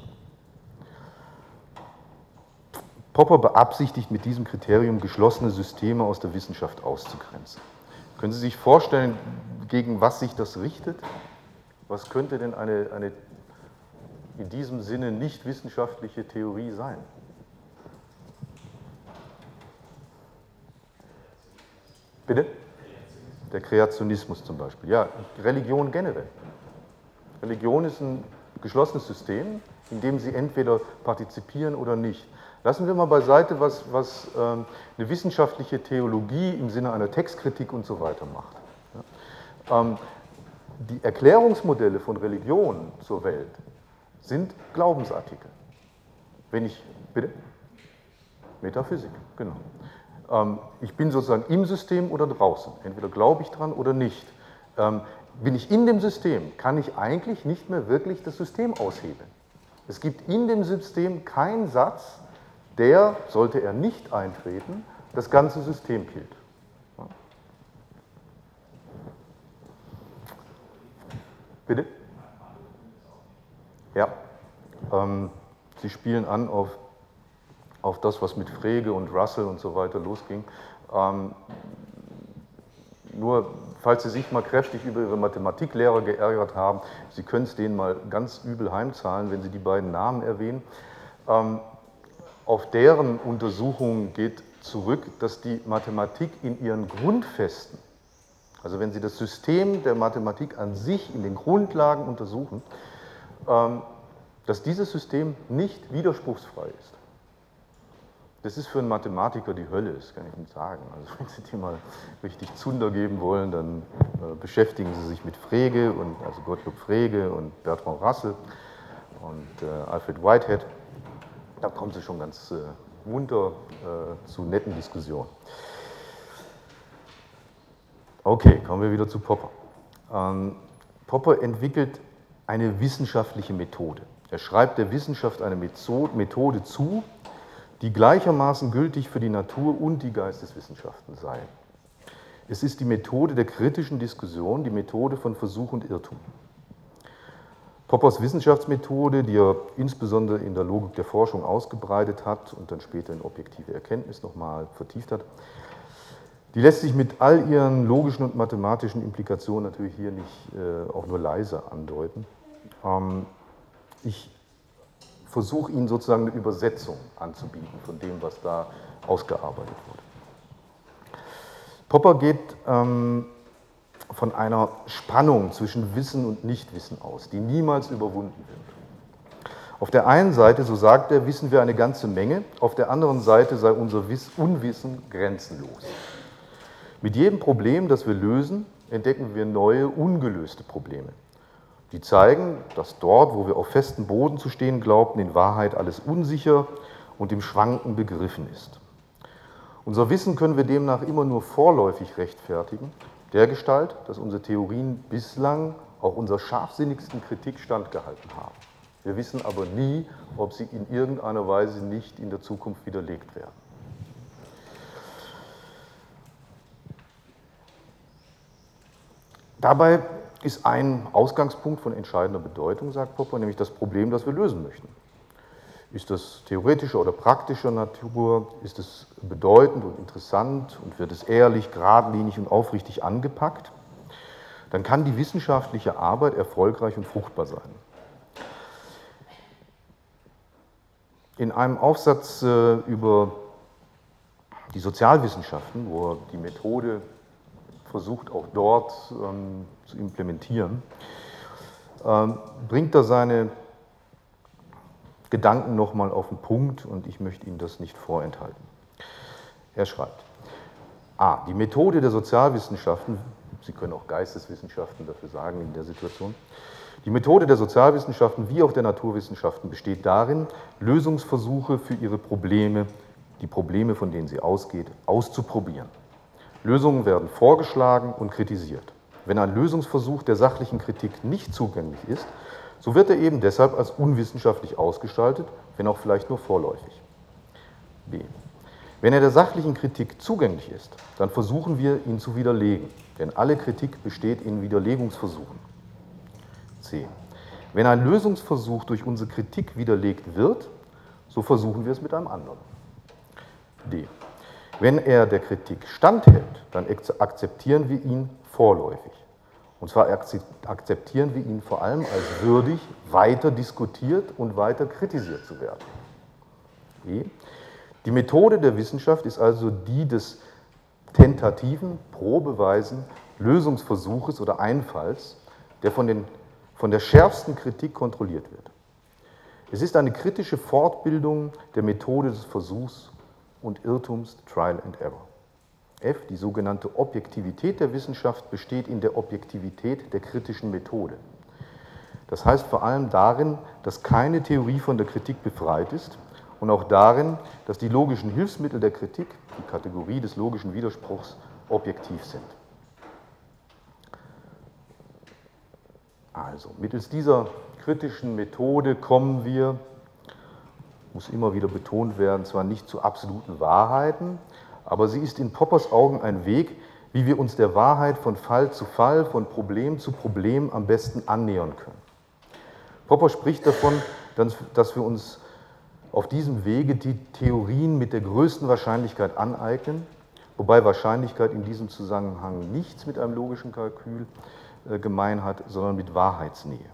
Popper beabsichtigt mit diesem Kriterium, geschlossene Systeme aus der Wissenschaft auszugrenzen. Können Sie sich vorstellen, gegen was sich das richtet? Was könnte denn eine, eine in diesem Sinne nicht wissenschaftliche Theorie sein? Bitte? der Kreationismus zum Beispiel. Ja, Religion generell. Religion ist ein geschlossenes System, in dem Sie entweder partizipieren oder nicht. Lassen wir mal beiseite, was, was ähm, eine wissenschaftliche Theologie im Sinne einer Textkritik und so weiter macht. Ja. Ähm, die Erklärungsmodelle von Religion zur Welt sind Glaubensartikel. Wenn ich, bitte? Metaphysik, genau. Ähm, ich bin sozusagen im System oder draußen. Entweder glaube ich dran oder nicht. Ähm, bin ich in dem System, kann ich eigentlich nicht mehr wirklich das System aushebeln. Es gibt in dem System keinen Satz, der, sollte er nicht eintreten, das ganze System killt. Ja. Bitte? Ja. Ähm, Sie spielen an auf, auf das, was mit Frege und Russell und so weiter losging. Ähm, nur, falls Sie sich mal kräftig über Ihre Mathematiklehrer geärgert haben, Sie können es denen mal ganz übel heimzahlen, wenn Sie die beiden Namen erwähnen. Ähm, auf deren Untersuchungen geht zurück, dass die Mathematik in ihren Grundfesten, also wenn Sie das System der Mathematik an sich in den Grundlagen untersuchen, ähm, dass dieses System nicht widerspruchsfrei ist. Das ist für einen Mathematiker die Hölle, das kann ich Ihnen sagen. Also wenn Sie die mal richtig Zunder geben wollen, dann äh, beschäftigen Sie sich mit Frege, und, also Gottlob Frege und Bertrand Russell und äh, Alfred Whitehead. Da kommen Sie schon ganz äh, munter äh, zu netten Diskussionen. Okay, kommen wir wieder zu Popper. Ähm, Popper entwickelt eine wissenschaftliche Methode. Er schreibt der Wissenschaft eine Methode zu, die gleichermaßen gültig für die Natur- und die Geisteswissenschaften sei. Es ist die Methode der kritischen Diskussion, die Methode von Versuch und Irrtum. Poppers Wissenschaftsmethode, die er insbesondere in der Logik der Forschung ausgebreitet hat und dann später in objektive Erkenntnis nochmal vertieft hat, die lässt sich mit all ihren logischen und mathematischen Implikationen natürlich hier nicht äh, auch nur leise andeuten. Ähm, ich versuche Ihnen sozusagen eine Übersetzung anzubieten von dem, was da ausgearbeitet wurde. Popper geht ähm, von einer Spannung zwischen Wissen und Nichtwissen aus, die niemals überwunden wird. Auf der einen Seite, so sagt er, wissen wir eine ganze Menge, auf der anderen Seite sei unser Unwissen grenzenlos. Mit jedem Problem, das wir lösen, entdecken wir neue, ungelöste Probleme. Die zeigen, dass dort, wo wir auf festem Boden zu stehen glaubten, in Wahrheit alles unsicher und im Schwanken begriffen ist. Unser Wissen können wir demnach immer nur vorläufig rechtfertigen, dergestalt, dass unsere Theorien bislang auch unserer scharfsinnigsten Kritik standgehalten haben. Wir wissen aber nie, ob sie in irgendeiner Weise nicht in der Zukunft widerlegt werden. Dabei ist ein Ausgangspunkt von entscheidender Bedeutung, sagt Popper, nämlich das Problem, das wir lösen möchten. Ist das theoretischer oder praktischer Natur? Ist es bedeutend und interessant und wird es ehrlich, geradlinig und aufrichtig angepackt? Dann kann die wissenschaftliche Arbeit erfolgreich und fruchtbar sein. In einem Aufsatz äh, über die Sozialwissenschaften, wo er die Methode versucht, auch dort ähm, zu implementieren, ähm, bringt er seine Gedanken nochmal auf den Punkt und ich möchte Ihnen das nicht vorenthalten. Er schreibt, a. Die Methode der Sozialwissenschaften, Sie können auch Geisteswissenschaften dafür sagen in der Situation, die Methode der Sozialwissenschaften wie auch der Naturwissenschaften besteht darin, Lösungsversuche für ihre Probleme, die Probleme, von denen sie ausgeht, auszuprobieren. Lösungen werden vorgeschlagen und kritisiert. Wenn ein Lösungsversuch der sachlichen Kritik nicht zugänglich ist, so wird er eben deshalb als unwissenschaftlich ausgestaltet, wenn auch vielleicht nur vorläufig. B. Wenn er der sachlichen Kritik zugänglich ist, dann versuchen wir, ihn zu widerlegen, denn alle Kritik besteht in Widerlegungsversuchen. C. Wenn ein Lösungsversuch durch unsere Kritik widerlegt wird, so versuchen wir es mit einem anderen. D. Wenn er der Kritik standhält, dann akzeptieren wir ihn vorläufig. Und zwar akzeptieren wir ihn vor allem als würdig, weiter diskutiert und weiter kritisiert zu werden. E. Die Methode der Wissenschaft ist also die des tentativen Probeweisen Lösungsversuches oder Einfalls, der von, den, von der schärfsten Kritik kontrolliert wird. Es ist eine kritische Fortbildung der Methode des Versuchs und Irrtums, Trial and Error. F, die sogenannte Objektivität der Wissenschaft, besteht in der Objektivität der kritischen Methode. Das heißt vor allem darin, dass keine Theorie von der Kritik befreit ist und auch darin, dass die logischen Hilfsmittel der Kritik, die Kategorie des logischen Widerspruchs, objektiv sind. Also, mittels dieser kritischen Methode kommen wir, muss immer wieder betont werden, zwar nicht zu absoluten Wahrheiten, aber sie ist in Poppers Augen ein Weg, wie wir uns der Wahrheit von Fall zu Fall, von Problem zu Problem am besten annähern können. Popper spricht davon, dass wir uns auf diesem Wege die Theorien mit der größten Wahrscheinlichkeit aneignen, wobei Wahrscheinlichkeit in diesem Zusammenhang nichts mit einem logischen Kalkül gemein hat, sondern mit Wahrheitsnähe.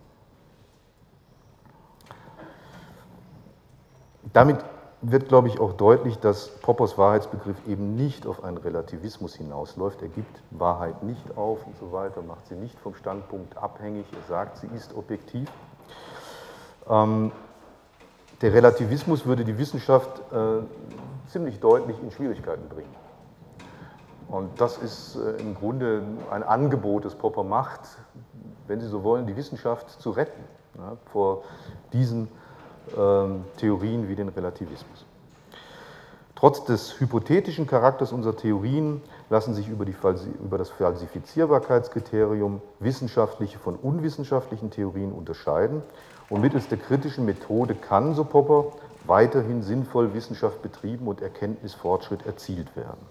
Damit wird, glaube ich, auch deutlich, dass Poppers Wahrheitsbegriff eben nicht auf einen Relativismus hinausläuft. Er gibt Wahrheit nicht auf und so weiter, macht sie nicht vom Standpunkt abhängig, er sagt, sie ist objektiv. Ähm, der Relativismus würde die Wissenschaft äh, ziemlich deutlich in Schwierigkeiten bringen. Und das ist äh, im Grunde ein Angebot, das Popper macht, wenn Sie so wollen, die Wissenschaft zu retten, ja, vor diesen ähm, Theorien wie den Relativismus. Trotz des hypothetischen Charakters unserer Theorien lassen sich über, die, über das Falsifizierbarkeitskriterium wissenschaftliche von unwissenschaftlichen Theorien unterscheiden und mittels der kritischen Methode kann, so Popper, weiterhin sinnvoll Wissenschaft betrieben und Erkenntnisfortschritt erzielt werden.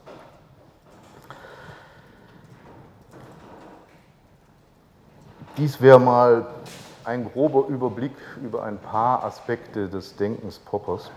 Dies wäre mal ein grober Überblick über ein paar Aspekte des Denkens Poppers.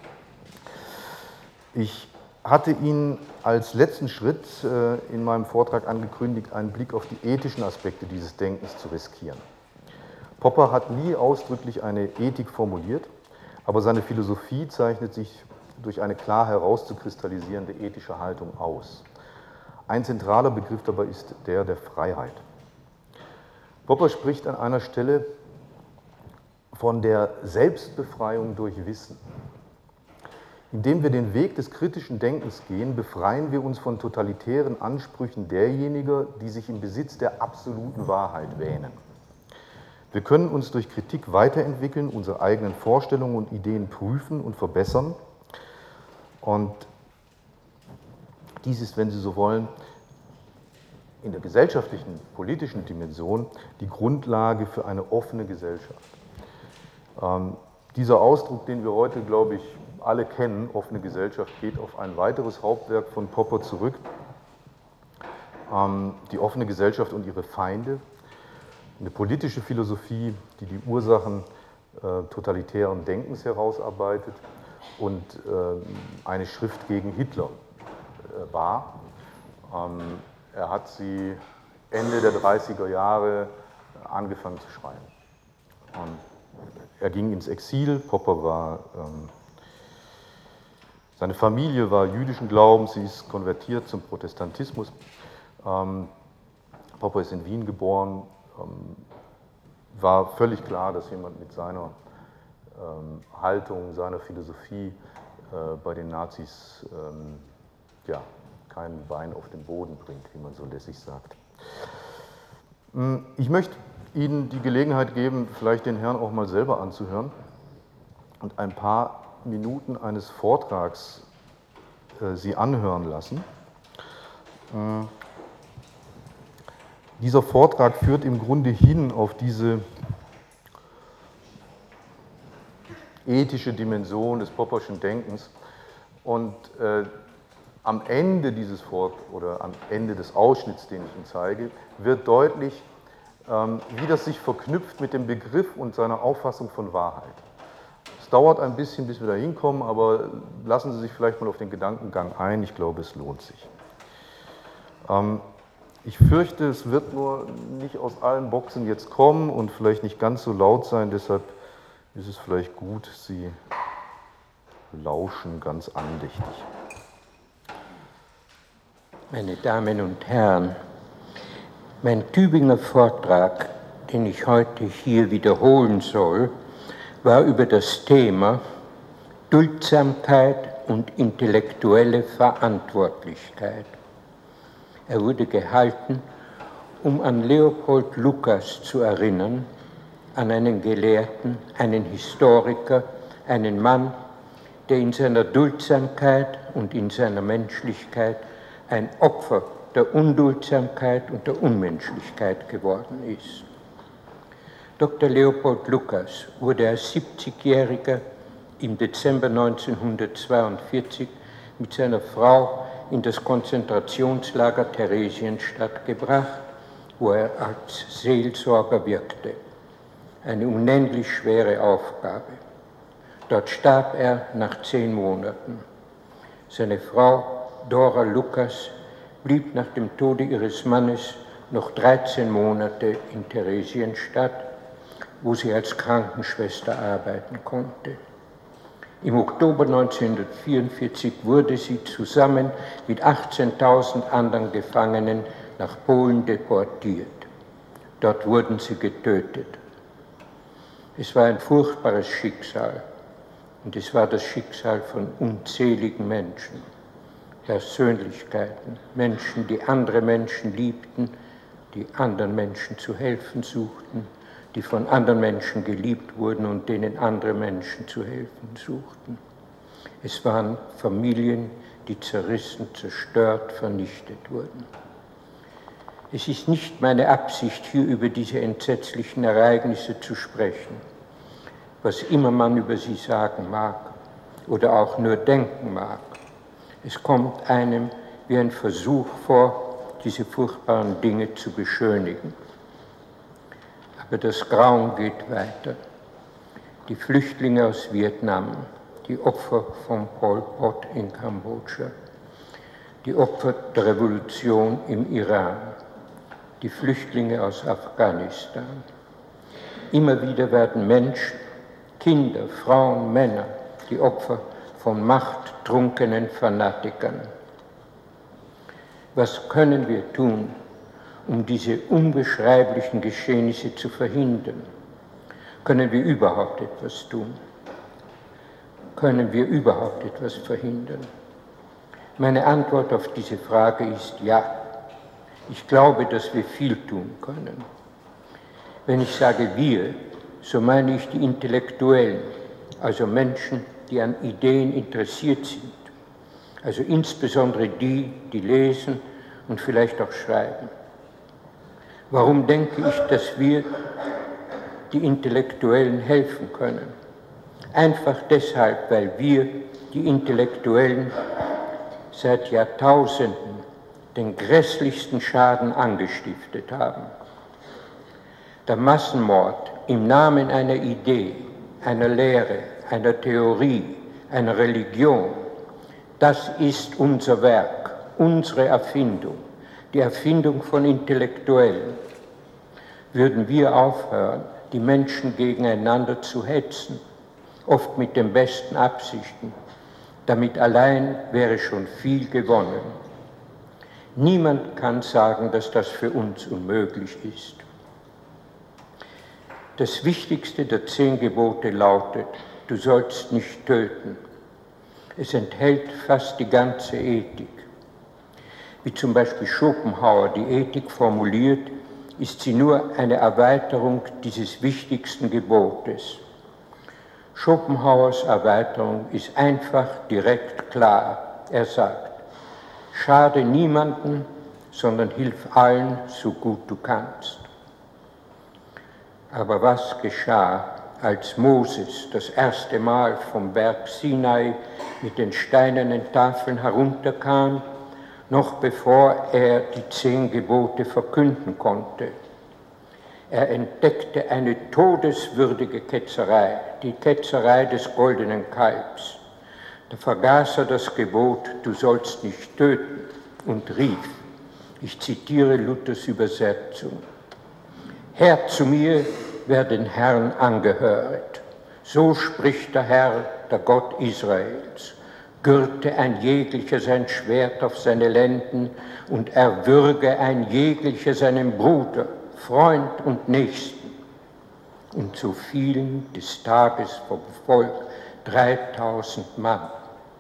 Ich hatte Ihnen als letzten Schritt in meinem Vortrag angekündigt, einen Blick auf die ethischen Aspekte dieses Denkens zu riskieren. Popper hat nie ausdrücklich eine Ethik formuliert, aber seine Philosophie zeichnet sich durch eine klar herauszukristallisierende ethische Haltung aus. Ein zentraler Begriff dabei ist der der Freiheit. Popper spricht an einer Stelle von der Selbstbefreiung durch Wissen. Indem wir den Weg des kritischen Denkens gehen, befreien wir uns von totalitären Ansprüchen derjenigen, die sich im Besitz der absoluten Wahrheit wähnen. Wir können uns durch Kritik weiterentwickeln, unsere eigenen Vorstellungen und Ideen prüfen und verbessern. Und dies ist, wenn Sie so wollen, in der gesellschaftlichen, politischen Dimension die Grundlage für eine offene Gesellschaft. Ähm, dieser Ausdruck, den wir heute, glaube ich, alle kennen, offene Gesellschaft, geht auf ein weiteres Hauptwerk von Popper zurück, ähm, die offene Gesellschaft und ihre Feinde, eine politische Philosophie, die die Ursachen äh, totalitären Denkens herausarbeitet und äh, eine Schrift gegen Hitler äh, war. Ähm, Er hat sie Ende der dreißiger Jahre angefangen zu schreiben. Und er ging ins Exil, Popper war, ähm, seine Familie war jüdischen Glaubens, sie ist konvertiert zum Protestantismus. Ähm, Popper ist in Wien geboren, ähm, war völlig klar, dass jemand mit seiner ähm, Haltung, seiner Philosophie äh, bei den Nazis ähm, ja, kein Bein auf den Boden bringt, wie man so lässig sagt. Ich möchte Ihnen die Gelegenheit geben, vielleicht den Herrn auch mal selber anzuhören und ein paar Minuten eines Vortrags äh, Sie anhören lassen. Äh, dieser Vortrag führt im Grunde hin auf diese ethische Dimension des Popperschen Denkens und äh, am Ende dieses Vort oder am Ende des Ausschnitts, den ich Ihnen zeige, wird deutlich, ähm, wie das sich verknüpft mit dem Begriff und seiner Auffassung von Wahrheit. Es dauert ein bisschen, bis wir da hinkommen, aber lassen Sie sich vielleicht mal auf den Gedankengang ein. Ich glaube, es lohnt sich. Ähm, ich fürchte, es wird nur nicht aus allen Boxen jetzt kommen und vielleicht nicht ganz so laut sein. Deshalb ist es vielleicht gut, Sie lauschen ganz andächtig. Meine Damen und Herren, Mein Tübinger Vortrag, den ich heute hier wiederholen soll, war über das Thema Duldsamkeit und intellektuelle Verantwortlichkeit. Er wurde gehalten, um an Leopold Lucas zu erinnern, an einen Gelehrten, einen Historiker, einen Mann, der in seiner Duldsamkeit und in seiner Menschlichkeit ein Opfer der Unduldsamkeit und der Unmenschlichkeit geworden ist. Doktor Leopold Lucas wurde als siebzigjähriger im Dezember neunzehnhundertzweiundvierzig mit seiner Frau in das Konzentrationslager Theresienstadt gebracht, wo er als Seelsorger wirkte. Eine unendlich schwere Aufgabe. Dort starb er nach zehn Monaten. Seine Frau Dora Lucas blieb nach dem Tode ihres Mannes noch dreizehn Monate in Theresienstadt, wo sie als Krankenschwester arbeiten konnte. Im Oktober neunzehnhundertvierundvierzig wurde sie zusammen mit achtzehntausend anderen Gefangenen nach Polen deportiert. Dort wurden sie getötet. Es war ein furchtbares Schicksal und es war das Schicksal von unzähligen Menschen, Persönlichkeiten, Menschen, die andere Menschen liebten, die anderen Menschen zu helfen suchten, die von anderen Menschen geliebt wurden und denen andere Menschen zu helfen suchten. Es waren Familien, die zerrissen, zerstört, vernichtet wurden. Es ist nicht meine Absicht, hier über diese entsetzlichen Ereignisse zu sprechen, was immer man über sie sagen mag oder auch nur denken mag. Es kommt einem wie ein Versuch vor, diese furchtbaren Dinge zu beschönigen. Aber das Grauen geht weiter. Die Flüchtlinge aus Vietnam, die Opfer von Pol Pot in Kambodscha, die Opfer der Revolution im Iran, die Flüchtlinge aus Afghanistan. Immer wieder werden Menschen, Kinder, Frauen, Männer, die Opfer von machttrunkenen Fanatikern. Was können wir tun, um diese unbeschreiblichen Geschehnisse zu verhindern? Können wir überhaupt etwas tun? Können wir überhaupt etwas verhindern? Meine Antwort auf diese Frage ist ja. Ich glaube, dass wir viel tun können. Wenn ich sage wir, so meine ich die Intellektuellen, also Menschen, die an Ideen interessiert sind, also insbesondere die, die lesen und vielleicht auch schreiben. Warum denke ich, dass wir die Intellektuellen helfen können? Einfach deshalb, weil wir, die Intellektuellen, seit Jahrtausenden den grässlichsten Schaden angestiftet haben. Der Massenmord im Namen einer Idee, einer Lehre, einer Theorie, einer Religion, das ist unser Werk, unsere Erfindung, die Erfindung von Intellektuellen. Würden wir aufhören, die Menschen gegeneinander zu hetzen, oft mit den besten Absichten, damit allein wäre schon viel gewonnen. Niemand kann sagen, dass das für uns unmöglich ist. Das wichtigste der zehn Gebote lautet, du sollst nicht töten. Es enthält fast die ganze Ethik. Wie zum Beispiel Schopenhauer die Ethik formuliert, ist sie nur eine Erweiterung dieses wichtigsten Gebotes. Schopenhauers Erweiterung ist einfach, direkt, klar. Er sagt, schade niemanden, sondern hilf allen, so gut du kannst. Aber was geschah, als Moses das erste Mal vom Berg Sinai mit den steinernen Tafeln herunterkam, noch bevor er die zehn Gebote verkünden konnte? Er entdeckte eine todeswürdige Ketzerei, die Ketzerei des goldenen Kalbs. Da vergaß er das Gebot, du sollst nicht töten, und rief, ich zitiere Luthers Übersetzung, Herr zu mir, wer den Herrn angehöret. So spricht der Herr, der Gott Israels. gürte ein jeglicher sein Schwert auf seine Lenden und erwürge ein jeglicher seinen Bruder, Freund und Nächsten. Und so fielen des Tages vom Volk dreitausend Mann.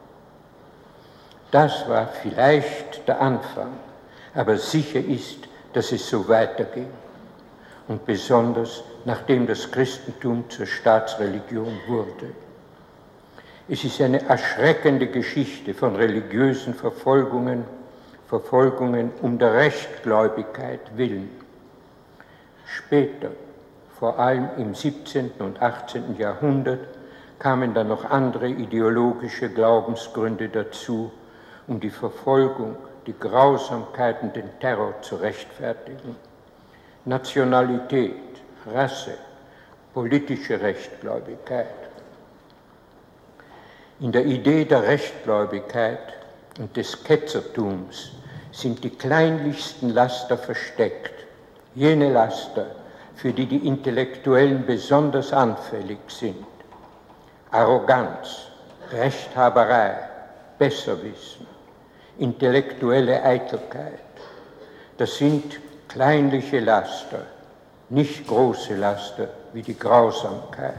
Das war vielleicht der Anfang, aber sicher ist, dass es so weiterging. Und besonders nachdem das Christentum zur Staatsreligion wurde. Es ist eine erschreckende Geschichte von religiösen Verfolgungen, Verfolgungen um der Rechtgläubigkeit willen. Später, vor allem im siebzehnten und achtzehnten Jahrhundert, kamen dann noch andere ideologische Glaubensgründe dazu, um die Verfolgung, die Grausamkeiten, den Terror zu rechtfertigen. Nationalität, Rasse, politische Rechtgläubigkeit. In der Idee der Rechtgläubigkeit und des Ketzertums sind die kleinlichsten Laster versteckt, jene Laster, für die die Intellektuellen besonders anfällig sind. Arroganz, Rechthaberei, Besserwissen, intellektuelle Eitelkeit, das sind kleinliche Laster, nicht große Laster wie die Grausamkeit.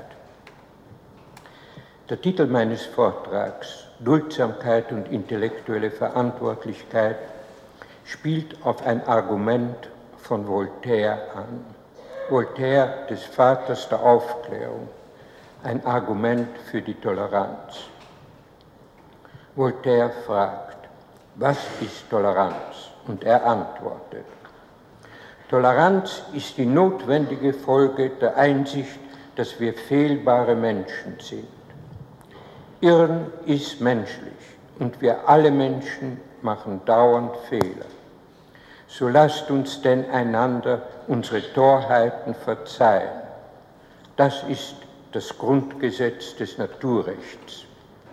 Der Titel meines Vortrags, Duldsamkeit und intellektuelle Verantwortlichkeit, spielt auf ein Argument von Voltaire an. Voltaire, des Vaters der Aufklärung, ein Argument für die Toleranz. Voltaire fragt, was ist Toleranz? Und er antwortet, Toleranz ist die notwendige Folge der Einsicht, dass wir fehlbare Menschen sind. Irren ist menschlich und wir alle Menschen machen dauernd Fehler. So lasst uns denn einander unsere Torheiten verzeihen. Das ist das Grundgesetz des Naturrechts.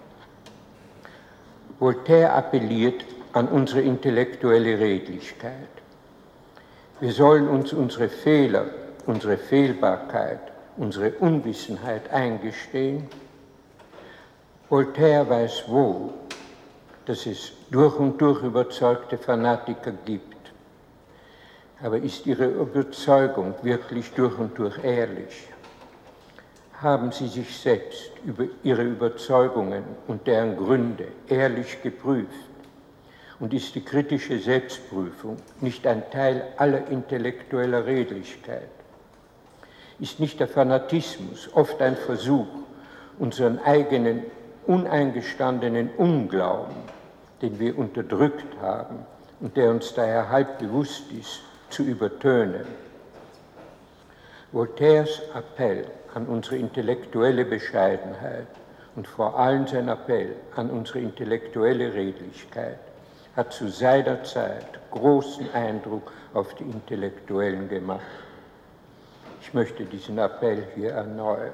Voltaire appelliert an unsere intellektuelle Redlichkeit. Wir sollen uns unsere Fehler, unsere Fehlbarkeit, unsere Unwissenheit eingestehen. Voltaire weiß wohl, dass es durch und durch überzeugte Fanatiker gibt. Aber ist ihre Überzeugung wirklich durch und durch ehrlich? Haben sie sich selbst über ihre Überzeugungen und deren Gründe ehrlich geprüft? Und ist die kritische Selbstprüfung nicht ein Teil aller intellektueller Redlichkeit? Ist nicht der Fanatismus oft ein Versuch, unseren eigenen uneingestandenen Unglauben, den wir unterdrückt haben und der uns daher halb bewusst ist, zu übertönen? Voltaires Appell an unsere intellektuelle Bescheidenheit und vor allem sein Appell an unsere intellektuelle Redlichkeit hat zu seiner Zeit großen Eindruck auf die Intellektuellen gemacht. Ich möchte diesen Appell hier erneuern.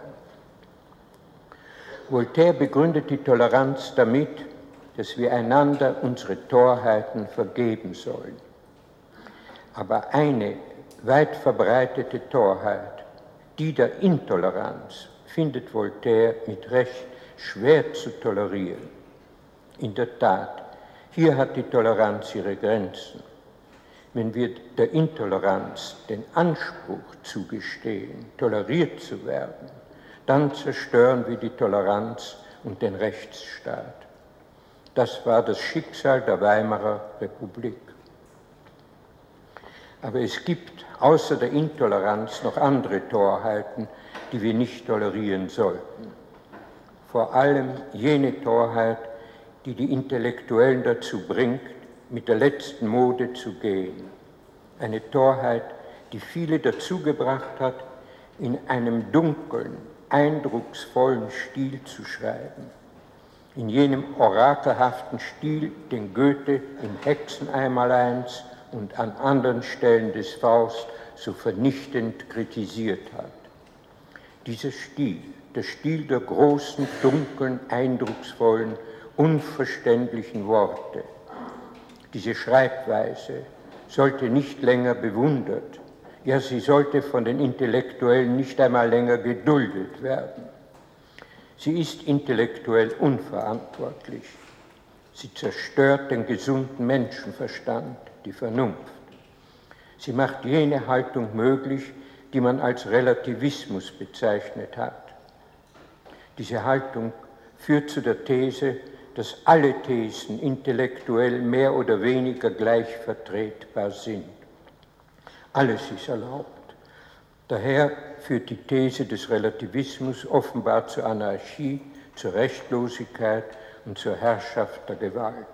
Voltaire begründet die Toleranz damit, dass wir einander unsere Torheiten vergeben sollen. Aber eine weit verbreitete Torheit, die der Intoleranz, findet Voltaire mit Recht schwer zu tolerieren. In der Tat, hier hat die Toleranz ihre Grenzen. Wenn wir der Intoleranz den Anspruch zugestehen, toleriert zu werden, dann zerstören wir die Toleranz und den Rechtsstaat. Das war das Schicksal der Weimarer Republik. Aber es gibt außer der Intoleranz noch andere Torheiten, die wir nicht tolerieren sollten. Vor allem jene Torheit, die die Intellektuellen dazu bringt, mit der letzten Mode zu gehen. Eine Torheit, die viele dazu gebracht hat, in einem dunklen, eindrucksvollen Stil zu schreiben. In jenem orakelhaften Stil, den Goethe in Hexeneinmaleins und an anderen Stellen des Faust so vernichtend kritisiert hat. Dieser Stil, der Stil der großen, dunklen, eindrucksvollen, unverständlichen Worte, diese Schreibweise sollte nicht länger bewundert, ja, sie sollte von den Intellektuellen nicht einmal länger geduldet werden. Sie ist intellektuell unverantwortlich. Sie zerstört den gesunden Menschenverstand, die Vernunft. Sie macht jene Haltung möglich, die man als Relativismus bezeichnet hat. Diese Haltung führt zu der These, dass alle Thesen intellektuell mehr oder weniger gleich vertretbar sind. Alles ist erlaubt. Daher führt die These des Relativismus offenbar zur Anarchie, zur Rechtlosigkeit und zur Herrschaft der Gewalt.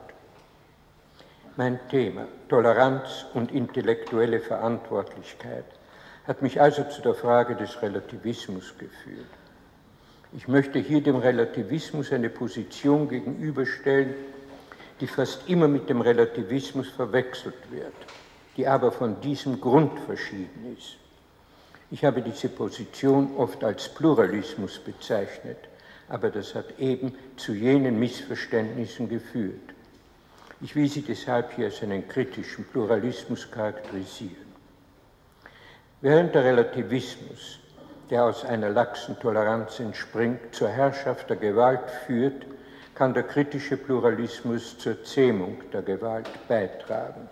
Mein Thema, Toleranz und intellektuelle Verantwortlichkeit, hat mich also zu der Frage des Relativismus geführt. Ich möchte hier dem Relativismus eine Position gegenüberstellen, die fast immer mit dem Relativismus verwechselt wird, die aber von diesem Grund verschieden ist. Ich habe diese Position oft als Pluralismus bezeichnet, aber das hat eben zu jenen Missverständnissen geführt. Ich will sie deshalb hier als einen kritischen Pluralismus charakterisieren. Während der Relativismus, der aus einer laxen Toleranz entspringt, zur Herrschaft der Gewalt führt, kann der kritische Pluralismus zur Zähmung der Gewalt beitragen.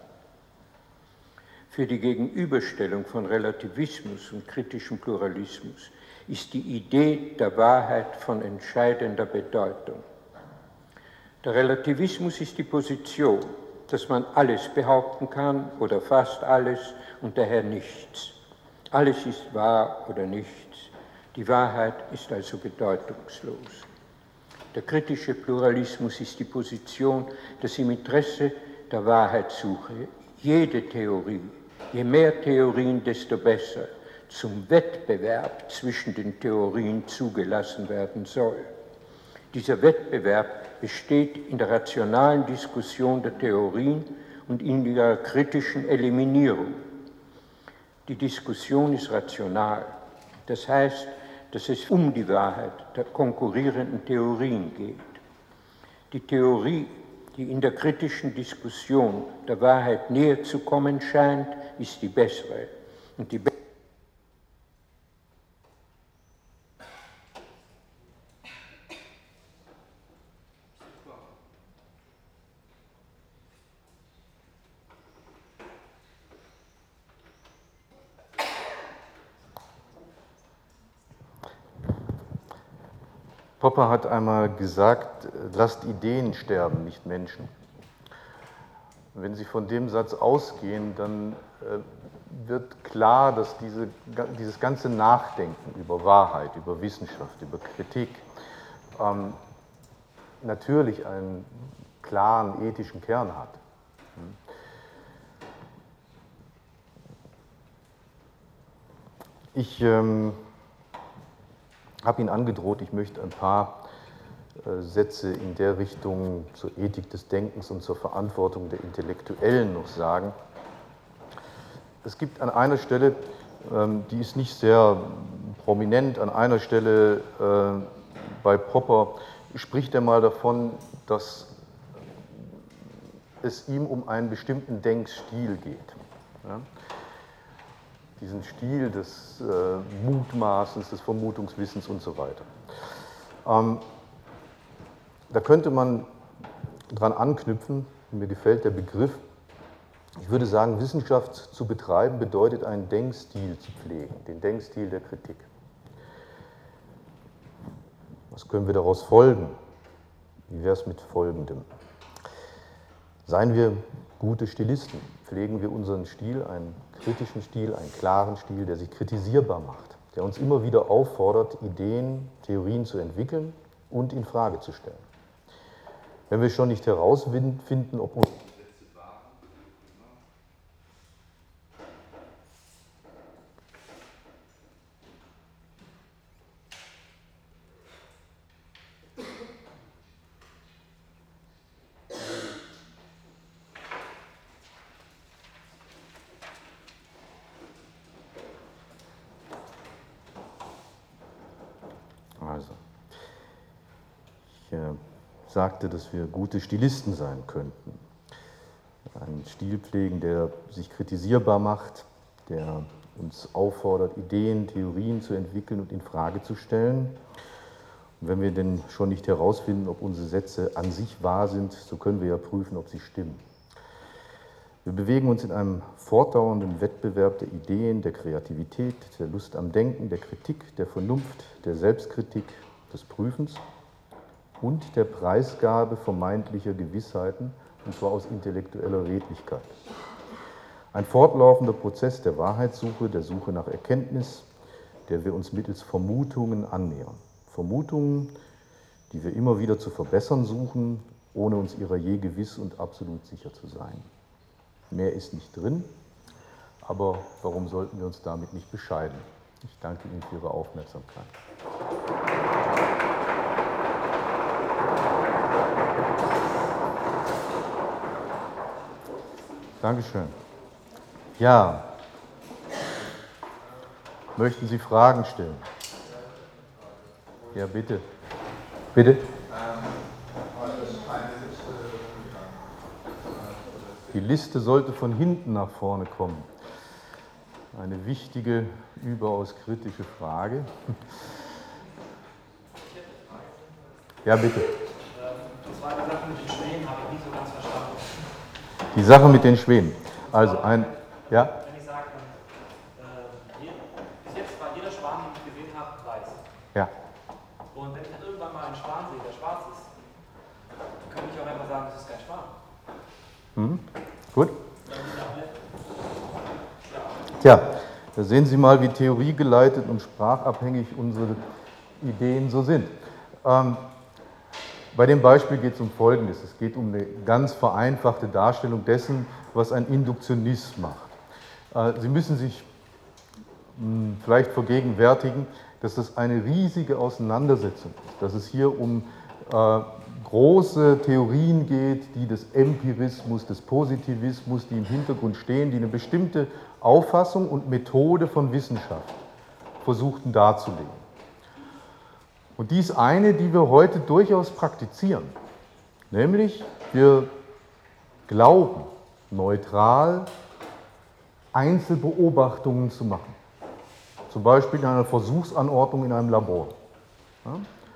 Für die Gegenüberstellung von Relativismus und kritischem Pluralismus ist die Idee der Wahrheit von entscheidender Bedeutung. Der Relativismus ist die Position, dass man alles behaupten kann oder fast alles und daher nichts. Alles ist wahr oder nichts. Die Wahrheit ist also bedeutungslos. Der kritische Pluralismus ist die Position, dass im Interesse der Wahrheitssuche jede Theorie, je mehr Theorien, desto besser, zum Wettbewerb zwischen den Theorien zugelassen werden soll. Dieser Wettbewerb besteht in der rationalen Diskussion der Theorien und in ihrer kritischen Eliminierung. Die Diskussion ist rational, das heißt, dass es um die Wahrheit der konkurrierenden Theorien geht. Die Theorie, die in der kritischen Diskussion der Wahrheit näher zu kommen scheint, ist die bessere. Und die Popper hat einmal gesagt, lasst Ideen sterben, nicht Menschen. Wenn Sie von dem Satz ausgehen, dann wird klar, dass diese, dieses ganze Nachdenken über Wahrheit, über Wissenschaft, über Kritik ähm, natürlich einen klaren ethischen Kern hat. Ich ähm, habe Ihnen angedroht, ich möchte ein paar äh, Sätze in der Richtung zur Ethik des Denkens und zur Verantwortung der Intellektuellen noch sagen. Es gibt an einer Stelle, ähm, die ist nicht sehr prominent, an einer Stelle äh, bei Popper spricht er mal davon, dass es ihm um einen bestimmten Denkstil geht. Ja? Diesen Stil des äh, Mutmaßens, des Vermutungswissens und so weiter. Ähm, da könnte man dran anknüpfen, mir gefällt der Begriff, ich würde sagen, Wissenschaft zu betreiben bedeutet einen Denkstil zu pflegen, den Denkstil der Kritik. Was können wir daraus folgen? Wie wäre es mit Folgendem? Seien wir gute Stilisten, pflegen wir unseren Stil, einen kritischen Stil, einen klaren Stil, der sich kritisierbar macht, der uns immer wieder auffordert, Ideen, Theorien zu entwickeln und in Frage zu stellen. Wenn wir schon nicht herausfinden, ob uns Also, ich äh, sagte, dass wir gute Stilisten sein könnten. Einen Stil pflegen, der sich kritisierbar macht, der uns auffordert, Ideen, Theorien zu entwickeln und in Frage zu stellen. Und wenn wir denn schon nicht herausfinden, ob unsere Sätze an sich wahr sind, so können wir ja prüfen, ob sie stimmen. Wir bewegen uns in einem fortdauernden Wettbewerb der Ideen, der Kreativität, der Lust am Denken, der Kritik, der Vernunft, der Selbstkritik, des Prüfens und der Preisgabe vermeintlicher Gewissheiten, und zwar aus intellektueller Redlichkeit. Ein fortlaufender Prozess der Wahrheitssuche, der Suche nach Erkenntnis, der wir uns mittels Vermutungen annähern. Vermutungen, die wir immer wieder zu verbessern suchen, ohne uns ihrer je gewiss und absolut sicher zu sein. Mehr ist nicht drin, aber warum sollten wir uns damit nicht bescheiden? Ich danke Ihnen für Ihre Aufmerksamkeit. Dankeschön. Ja, möchten Sie Fragen stellen? Ja, bitte. Bitte? Die Liste sollte von hinten nach vorne kommen. Eine wichtige, überaus kritische Frage. Ja, bitte. Das war die Sache mit den Schwänen, habe ich nicht so ganz verstanden. Die Sache mit den Schwänen. Also ein, ja? Wenn ich sage, äh, bis jetzt war jeder Schwan, den ich gesehen habe, weiß. Ja. Und wenn ich dann irgendwann mal einen Schwan sehe, der schwarz ist, könnte ich auch einfach sagen, das ist kein Schwan. Mhm. Gut. Tja, da sehen Sie mal, wie theoriegeleitet und sprachabhängig unsere Ideen so sind. Ähm, bei dem Beispiel geht es um Folgendes. Es geht um eine ganz vereinfachte Darstellung dessen, was ein Induktionist macht. Äh, Sie müssen sich mh, vielleicht vergegenwärtigen, dass das eine riesige Auseinandersetzung ist, dass es hier um äh, große Theorien geht, die des Empirismus, des Positivismus, die im Hintergrund stehen, die eine bestimmte Auffassung und Methode von Wissenschaft versuchten darzulegen. Und dies eine, die wir heute durchaus praktizieren, nämlich wir glauben, neutral Einzelbeobachtungen zu machen, zum Beispiel in einer Versuchsanordnung in einem Labor. Ja?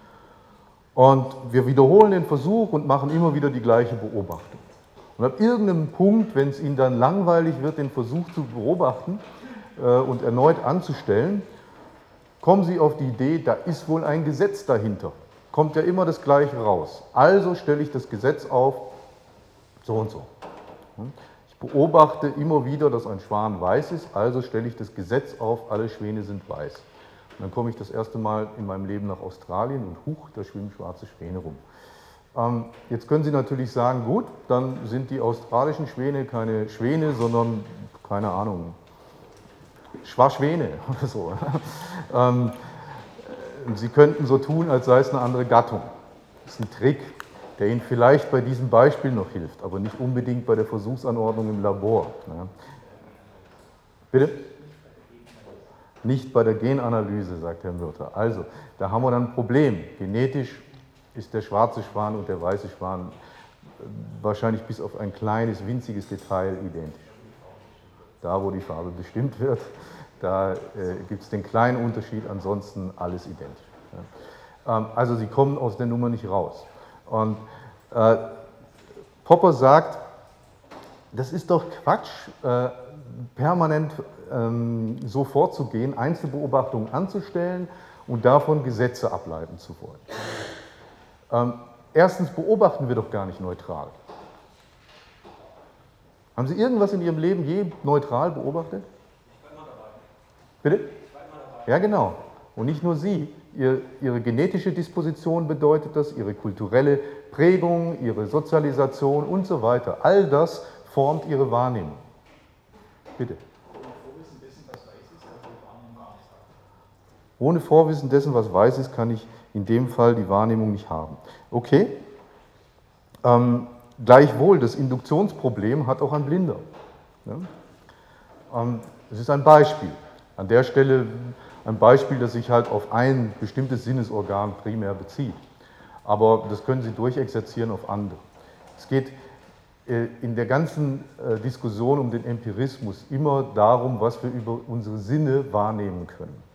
Und wir wiederholen den Versuch und machen immer wieder die gleiche Beobachtung. Und ab irgendeinem Punkt, wenn es Ihnen dann langweilig wird, den Versuch zu beobachten äh, und erneut anzustellen, kommen Sie auf die Idee, da ist wohl ein Gesetz dahinter. Kommt ja immer das Gleiche raus. Also stelle ich das Gesetz auf, so und so. Ich beobachte immer wieder, dass ein Schwan weiß ist, also stelle ich das Gesetz auf, alle Schwäne sind weiß. Und dann komme ich das erste Mal in meinem Leben nach Australien und huch, da schwimmen schwarze Schwäne rum. Ähm, jetzt können Sie natürlich sagen, gut, dann sind die australischen Schwäne keine Schwäne, sondern, keine Ahnung, Schwarschwäne oder so. ähm, Sie könnten so tun, als sei es eine andere Gattung. Das ist ein Trick, der Ihnen vielleicht bei diesem Beispiel noch hilft, aber nicht unbedingt bei der Versuchsanordnung im Labor. Ja. Bitte? Nicht bei der Genanalyse, sagt Herr Mürter. Also, da haben wir dann ein Problem. Genetisch ist der schwarze Schwan und der weiße Schwan wahrscheinlich bis auf ein kleines, winziges Detail identisch. Da, wo die Farbe bestimmt wird, da äh, gibt es den kleinen Unterschied, ansonsten alles identisch. Ja. Ähm, also, Sie kommen aus der Nummer nicht raus. Und äh, Popper sagt, das ist doch Quatsch, äh, permanent ähm, so vorzugehen, Einzelbeobachtungen anzustellen und davon Gesetze ableiten zu wollen. Ähm, erstens beobachten wir doch gar nicht neutral. Haben Sie irgendwas in Ihrem Leben je neutral beobachtet? Ich war immer dabei. Bitte? Ich war immer dabei. Ja, genau. Und nicht nur Sie. Ihr, Ihre genetische Disposition bedeutet das, Ihre kulturelle Prägung, Ihre Sozialisation und so weiter. All das formt Ihre Wahrnehmung. Bitte. Ohne Vorwissen dessen, was weiß ist, kann ich in dem Fall die Wahrnehmung nicht haben. Okay. Ähm, gleichwohl, das Induktionsproblem hat auch ein Blinder. Ja? Ähm, das ist ein Beispiel. An der Stelle ein Beispiel, das sich halt auf ein bestimmtes Sinnesorgan primär bezieht. Aber das können Sie durchexerzieren auf andere. Es geht äh, in der ganzen äh, Diskussion um den Empirismus immer darum, was wir über unsere Sinne wahrnehmen können.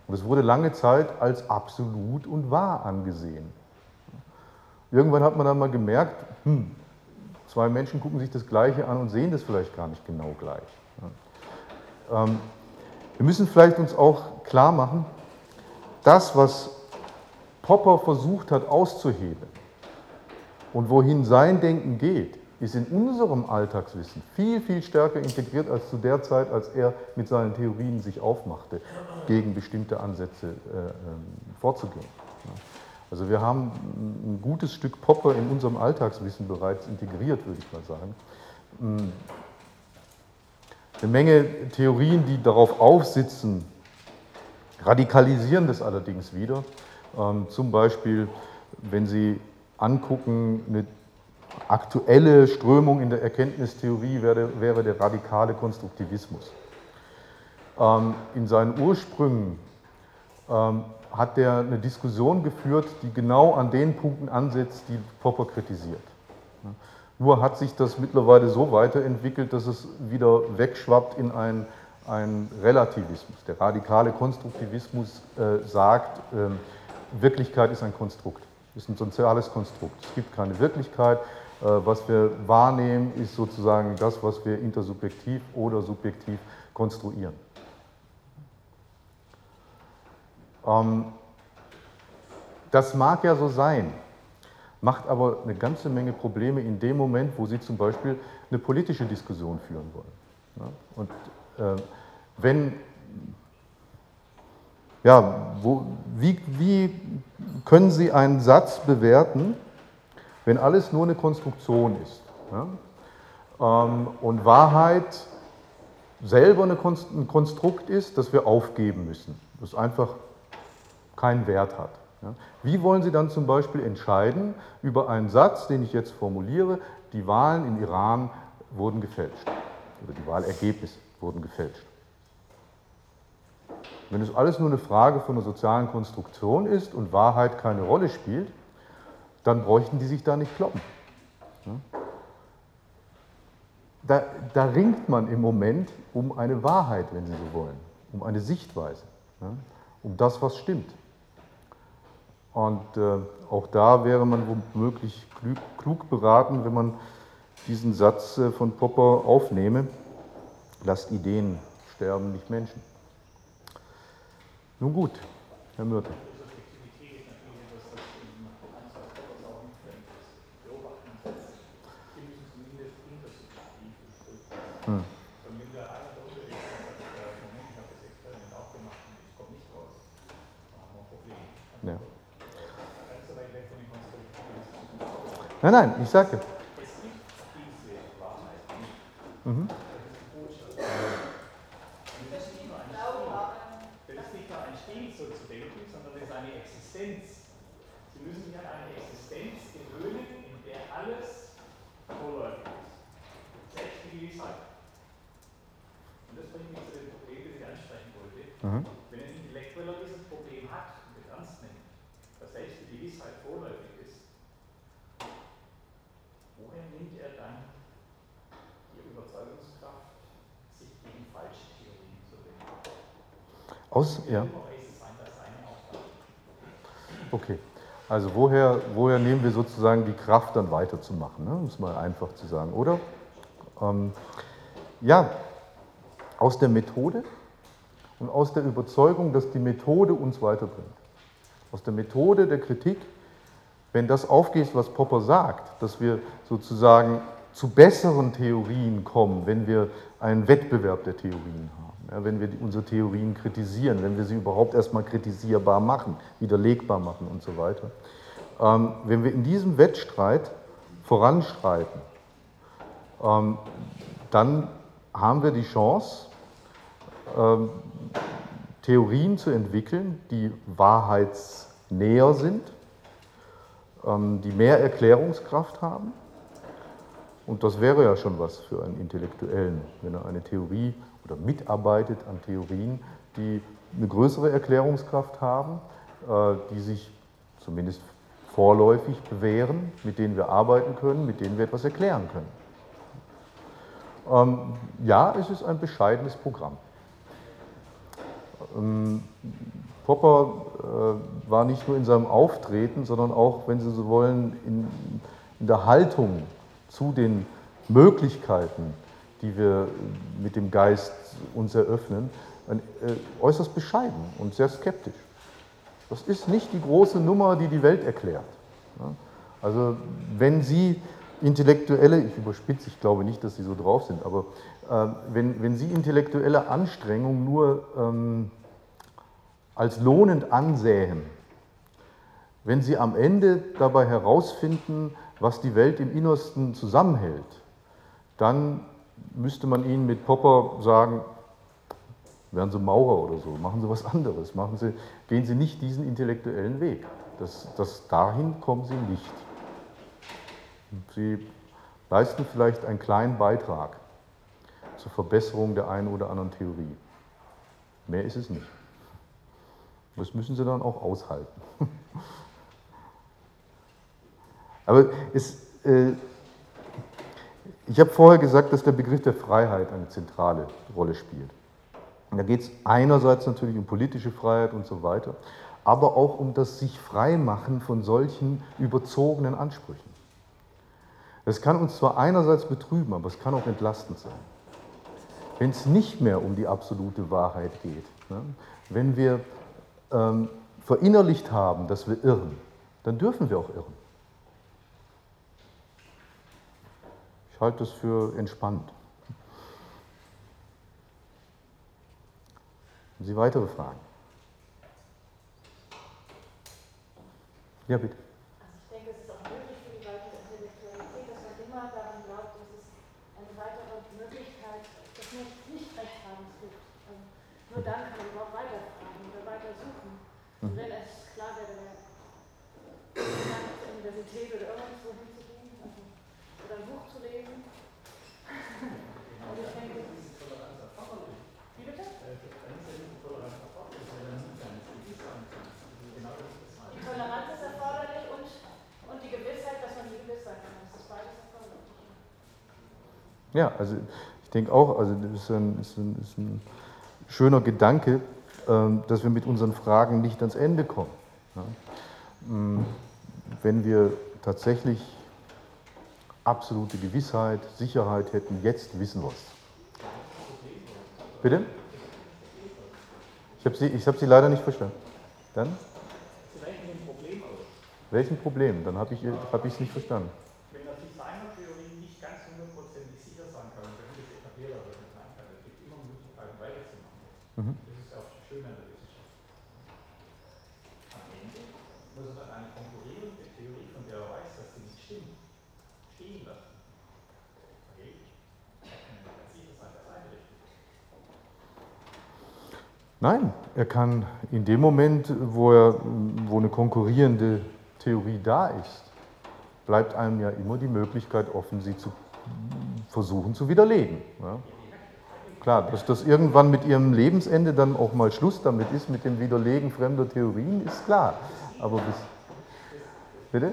Und es wurde lange Zeit als absolut und wahr angesehen. Irgendwann hat man dann mal gemerkt, hm, zwei Menschen gucken sich das Gleiche an und sehen das vielleicht gar nicht genau gleich. Ähm, wir müssen vielleicht uns auch klar machen, das, was Popper versucht hat auszuhebeln und wohin sein Denken geht, ist in unserem Alltagswissen viel, viel stärker integriert als zu der Zeit, als er mit seinen Theorien sich aufmachte, gegen bestimmte Ansätze äh, vorzugehen. Also wir haben ein gutes Stück Popper in unserem Alltagswissen bereits integriert, würde ich mal sagen. Eine Menge Theorien, die darauf aufsitzen, radikalisieren das allerdings wieder. Ähm, zum Beispiel, wenn Sie angucken, eine aktuelle Strömung in der Erkenntnistheorie wäre, wäre der radikale Konstruktivismus. Ähm, in seinen Ursprüngen ähm, hat er eine Diskussion geführt, die genau an den Punkten ansetzt, die Popper kritisiert. Nur hat sich das mittlerweile so weiterentwickelt, dass es wieder wegschwappt in einen, einen Relativismus. Der radikale Konstruktivismus äh, sagt, äh, Wirklichkeit ist ein Konstrukt, ist ein soziales Konstrukt. Es gibt keine Wirklichkeit. Äh, was wir wahrnehmen, ist sozusagen das, was wir intersubjektiv oder subjektiv konstruieren. Ähm, das mag ja so sein. Macht aber eine ganze Menge Probleme in dem Moment, wo Sie zum Beispiel eine politische Diskussion führen wollen. Und äh, wenn, ja, wo, wie, wie können Sie einen Satz bewerten, wenn alles nur eine Konstruktion ist? Ja? Ähm, und Wahrheit selber eine Konst, ein Konstrukt ist, das wir aufgeben müssen, das einfach keinen Wert hat. Ja. Wie wollen Sie dann zum Beispiel entscheiden über einen Satz, den ich jetzt formuliere, die Wahlen im Iran wurden gefälscht oder die Wahlergebnisse wurden gefälscht? Wenn es alles nur eine Frage von einer sozialen Konstruktion ist und Wahrheit keine Rolle spielt, dann bräuchten die sich da nicht kloppen. Ja. Da, da ringt man im Moment um eine Wahrheit, wenn Sie so wollen, um eine Sichtweise, ja, um das, was stimmt. Und äh, auch da wäre man womöglich klug, klug beraten, wenn man diesen Satz äh, von Popper aufnehme: Lasst Ideen sterben, nicht Menschen. Nun gut, Herr Mürter. Hm. Ja. Nein, nein, ich sage. Mhm. Das ist nicht nur ein Stil, so zu denken, sondern es ist eine Existenz. Sie müssen sich an eine Existenz gewöhnen, in der alles vorläufig ist. Selbst die Gewissheit. Und das bringt mich zu dem Problem, das ich ansprechen wollte. Mhm. Wenn ein Intellektueller dieses Problem hat und es ernst nimmt, dass selbst die Gewissheit vorläufig ist, woher nimmt er dann die Überzeugungskraft, sich gegen falsche Theorien zu wenden? Aus, ja. Okay, also woher, woher nehmen wir sozusagen die Kraft, dann weiterzumachen, ne? Um es mal einfach zu sagen, oder? Ähm, ja, aus der Methode und aus der Überzeugung, dass die Methode uns weiterbringt. Aus der Methode der Kritik, wenn das aufgeht, was Popper sagt, dass wir sozusagen zu besseren Theorien kommen, wenn wir einen Wettbewerb der Theorien haben. Ja, wenn wir die, unsere Theorien kritisieren, wenn wir sie überhaupt erstmal kritisierbar machen, widerlegbar machen und so weiter. Ähm, wenn wir in diesem Wettstreit voranschreiten, ähm, dann haben wir die Chance, ähm, Theorien zu entwickeln, die wahrheitsnäher sind, ähm, die mehr Erklärungskraft haben. Und das wäre ja schon was für einen Intellektuellen, wenn er eine Theorie oder mitarbeitet an Theorien, die eine größere Erklärungskraft haben, die sich zumindest vorläufig bewähren, mit denen wir arbeiten können, mit denen wir etwas erklären können. Ja, es ist ein bescheidenes Programm. Ähm, Popper äh, war nicht nur in seinem Auftreten, sondern auch, wenn Sie so wollen, in, in der Haltung zu den Möglichkeiten, die wir mit dem Geist uns eröffnen, ein, äh, äußerst bescheiden und sehr skeptisch. Das ist nicht die große Nummer, die die Welt erklärt. Ja? Also wenn Sie intellektuelle, ich überspitze, ich glaube nicht, dass Sie so drauf sind, aber äh, wenn, wenn Sie intellektuelle Anstrengung nur ähm, als lohnend ansähen, wenn Sie am Ende dabei herausfinden, was die Welt im Innersten zusammenhält, dann müsste man Ihnen mit Popper sagen, werden Sie Maurer oder so, machen Sie was anderes, machen Sie, gehen Sie nicht diesen intellektuellen Weg. Das, das, dahin kommen Sie nicht. Sie leisten vielleicht einen kleinen Beitrag zur Verbesserung der einen oder anderen Theorie. Mehr ist es nicht. Das müssen Sie dann auch aushalten. Aber es, äh, ich habe vorher gesagt, dass der Begriff der Freiheit eine zentrale Rolle spielt. Und da geht es einerseits natürlich um politische Freiheit und so weiter, aber auch um das sich Freimachen von solchen überzogenen Ansprüchen. Das kann uns zwar einerseits betrüben, aber es kann auch entlastend sein. Wenn es nicht mehr um die absolute Wahrheit geht, ne, wenn wir ähm, verinnerlicht haben, dass wir irren, dann dürfen wir auch irren. Ich halte das für entspannt. Haben Sie weitere Fragen? Ja, bitte. Also ich denke, es ist auch möglich für die weitere Intellektualität, dass man immer daran glaubt, dass es eine weitere Möglichkeit des Nicht-Rechthabens gibt. Also nur dann kann man überhaupt weiterfragen oder weiter suchen. Und wenn es klar wäre, zur Universität oder irgendwo hinzugehen, also, oder ein Buch zu lesen. Und ich denke, wie bitte? Die Toleranz ist erforderlich und, und die Gewissheit, dass man nie gewiss sein kann. Das ist beides erforderlich. Ja, also ich denke auch, also das ist ein, ist ein, ist ein schöner Gedanke, dass wir mit unseren Fragen nicht ans Ende kommen. Wenn wir tatsächlich absolute Gewissheit, Sicherheit hätten, jetzt wissen wir es. Bitte? Ich habe Sie, ich hab Sie leider nicht verstanden. Dann? Sie rechnen ein Problem aus. Welchen Problem? Dann habe ich es hab nicht verstanden. Wenn er sich seiner Theorie nicht ganz hundertprozentig sicher sein kann, wenn das etablierter wird, sein kann, es gibt immer Möglichkeiten weiterzumachen. Mhm. Das ist auch das Schöne an der Wissenschaft. Am Ende muss er dann eine konkurrierende Theorie, von der er weiß, dass sie nicht stimmt, stehen lassen. Okay? Er kann nicht ganz sicher sein, dass eine richtig ist. Nein, er kann in dem Moment, wo, er, wo eine konkurrierende Theorie da ist, bleibt einem ja immer die Möglichkeit offen, sie zu versuchen zu widerlegen. Ja. Klar, dass das irgendwann mit ihrem Lebensende dann auch mal Schluss damit ist, mit dem Widerlegen fremder Theorien, ist klar. Aber bis... Bitte?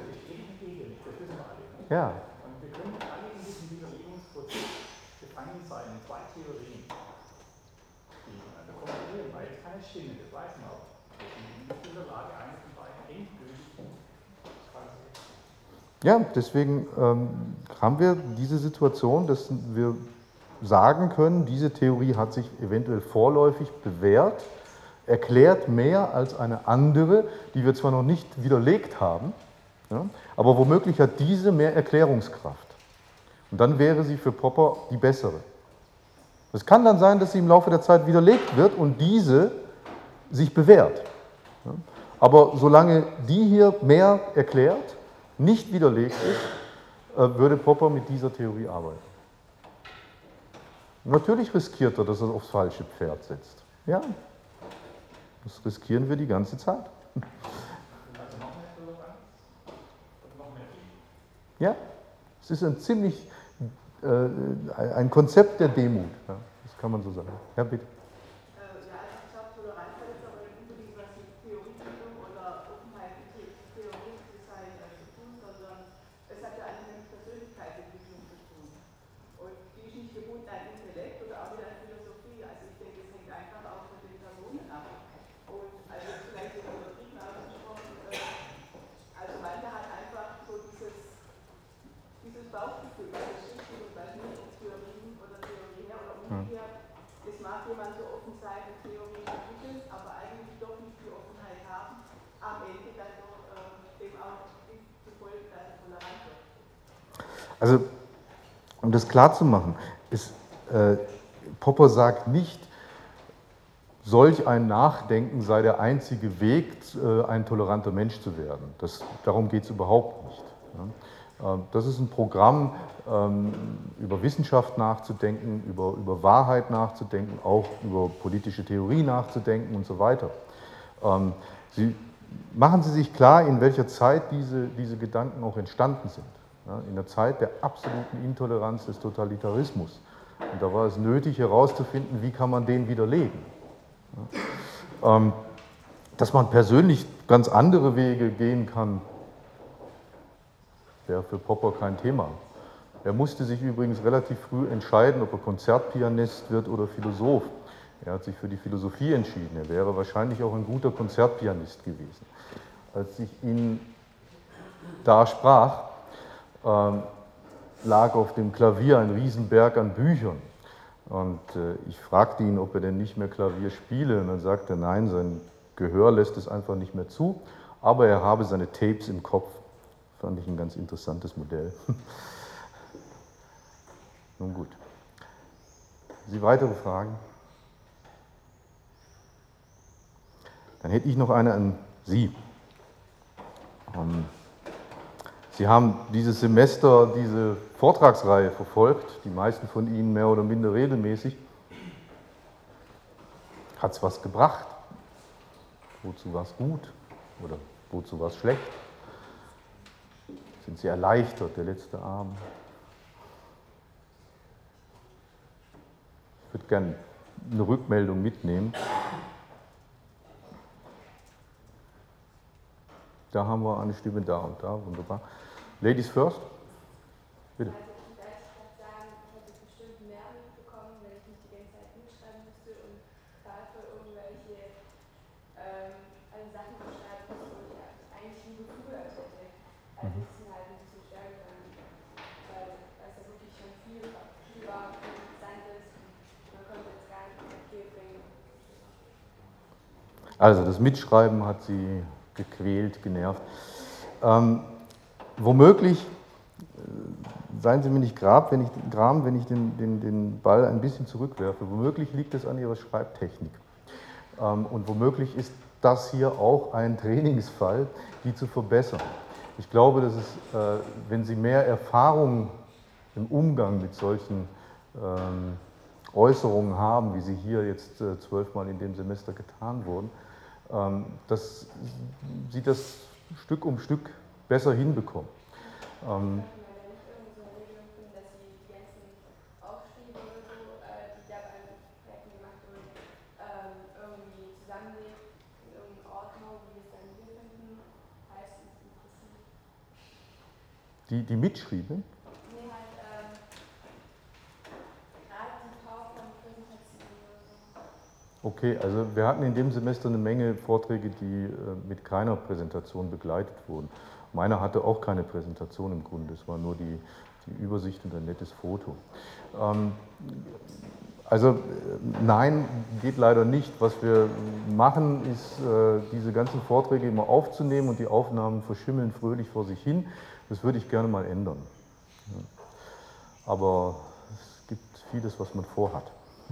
Ja. Und wir können alle in diesem Widerlegungsprozess gefangen sein in zwei Theorien, die miteinander konkurrieren, weil es keine stimmen, das weiß man auch. Wir sind nicht in der Lage, eine von beiden endgültig zu quasi. Ja, deswegen ähm, haben wir diese Situation, dass wir sagen können, diese Theorie hat sich eventuell vorläufig bewährt, erklärt mehr als eine andere, die wir zwar noch nicht widerlegt haben, ja, aber womöglich hat diese mehr Erklärungskraft. Und dann wäre sie für Popper die bessere. Es kann dann sein, dass sie im Laufe der Zeit widerlegt wird und diese sich bewährt. Ja. Aber solange die hier mehr erklärt, nicht widerlegt ist, würde Popper mit dieser Theorie arbeiten. Natürlich riskiert er, dass er aufs falsche Pferd setzt. Ja, das riskieren wir die ganze Zeit. Ja, es ist ein ziemlich, äh, ein Konzept der Demut. Ja, das kann man so sagen. Ja, bitte. Ja, also ich glaube, Toleranz hat jetzt aber nicht unbedingt was mit Theoriebildung oder Offenheit mit Theoriedesign zu tun, sondern es hat ja eigentlich mit Persönlichkeitsentwicklung zu tun. Und die ist nicht gebunden an Intellekt oder auch wieder an Philosophie. Also ich denke, es hängt einfach auch von den Personen ab. umgekehrt, es mag jemand so offen sein und Theorien entwickeln, aber eigentlich doch nicht die Offenheit haben, am Ende dann doch äh, dem auch zu folgen, dass er tolerant wird. Also, um das klarzumachen, ist, äh, Popper sagt nicht, solch ein Nachdenken sei der einzige Weg, äh, ein toleranter Mensch zu werden. Das, darum geht es überhaupt nicht. Ja. Äh, das ist ein Programm, ähm, über Wissenschaft nachzudenken, über, über Wahrheit nachzudenken, auch über politische Theorie nachzudenken und so weiter. Ähm, Sie, machen Sie sich klar, in welcher Zeit diese, diese Gedanken auch entstanden sind. Ja, in der Zeit der absoluten Intoleranz des Totalitarismus. Und da war es nötig herauszufinden, wie kann man den widerlegen. Ja, ähm, dass man persönlich ganz andere Wege gehen kann, wäre für Popper kein Thema. Er musste sich übrigens relativ früh entscheiden, ob er Konzertpianist wird oder Philosoph. Er hat sich für die Philosophie entschieden. Er wäre wahrscheinlich auch ein guter Konzertpianist gewesen. Als ich ihn da sprach, ähm, lag auf dem Klavier ein Riesenberg an Büchern. Und äh, ich fragte ihn, ob er denn nicht mehr Klavier spiele. Und dann sagte er, nein, sein Gehör lässt es einfach nicht mehr zu, aber er habe seine Tapes im Kopf. Fand ich ein ganz interessantes Modell. Nun gut. Sie weitere Fragen? Dann hätte ich noch eine an Sie. Ähm, Sie haben dieses Semester diese Vortragsreihe verfolgt, die meisten von Ihnen mehr oder minder regelmäßig. Hat es was gebracht? Wozu war es gut oder wozu war es schlecht? Sind Sie erleichtert, der letzte Abend? Ich würde gerne eine Rückmeldung mitnehmen. Da haben wir eine Stimme da und da, wunderbar. Ladies first, bitte. Also, da ich gerade sagen, ich hätte bestimmt mehr mitbekommen, wenn ich nicht die ganze Zeit mitschreiben müsste und dafür irgendwelche ähm, also Sachen beschreiben müsste, wo ich eigentlich nie zugehört hätte. Also, es ist mir halt ein bisschen schwer gefallen, weil es ja wirklich schon viel, viel war, viel Interessantes und man konnte jetzt gar nicht mehr viel bringen. Also, das Mitschreiben hat Sie gequält, genervt. Ähm, womöglich, äh, seien Sie mir nicht grab, wenn ich, gram, wenn ich den, den, den Ball ein bisschen zurückwerfe, womöglich liegt es an Ihrer Schreibtechnik. Ähm, und womöglich ist das hier auch ein Trainingsfall, die zu verbessern. Ich glaube, dass es, äh, wenn Sie mehr Erfahrung im Umgang mit solchen ähm, Äußerungen haben, wie sie hier jetzt äh, zwölfmal in dem Semester getan wurden, ähm, dass Sie das Stück um Stück besser hinbekommen. Ähm, Die, die mitschrieben? Nee, halt, ähm, gerade die PowerPoint-Präsentation oder so. Okay, also wir hatten in dem Semester eine Menge Vorträge, die äh, mit keiner Präsentation begleitet wurden. Meiner hatte auch keine Präsentation im Grunde, es war nur die, die Übersicht und ein nettes Foto. Ähm, also äh, nein, geht leider nicht. Was wir machen, ist, äh, diese ganzen Vorträge immer aufzunehmen und die Aufnahmen verschimmeln fröhlich vor sich hin. Das würde ich gerne mal ändern. Ja. Aber es gibt vieles, was man vorhat.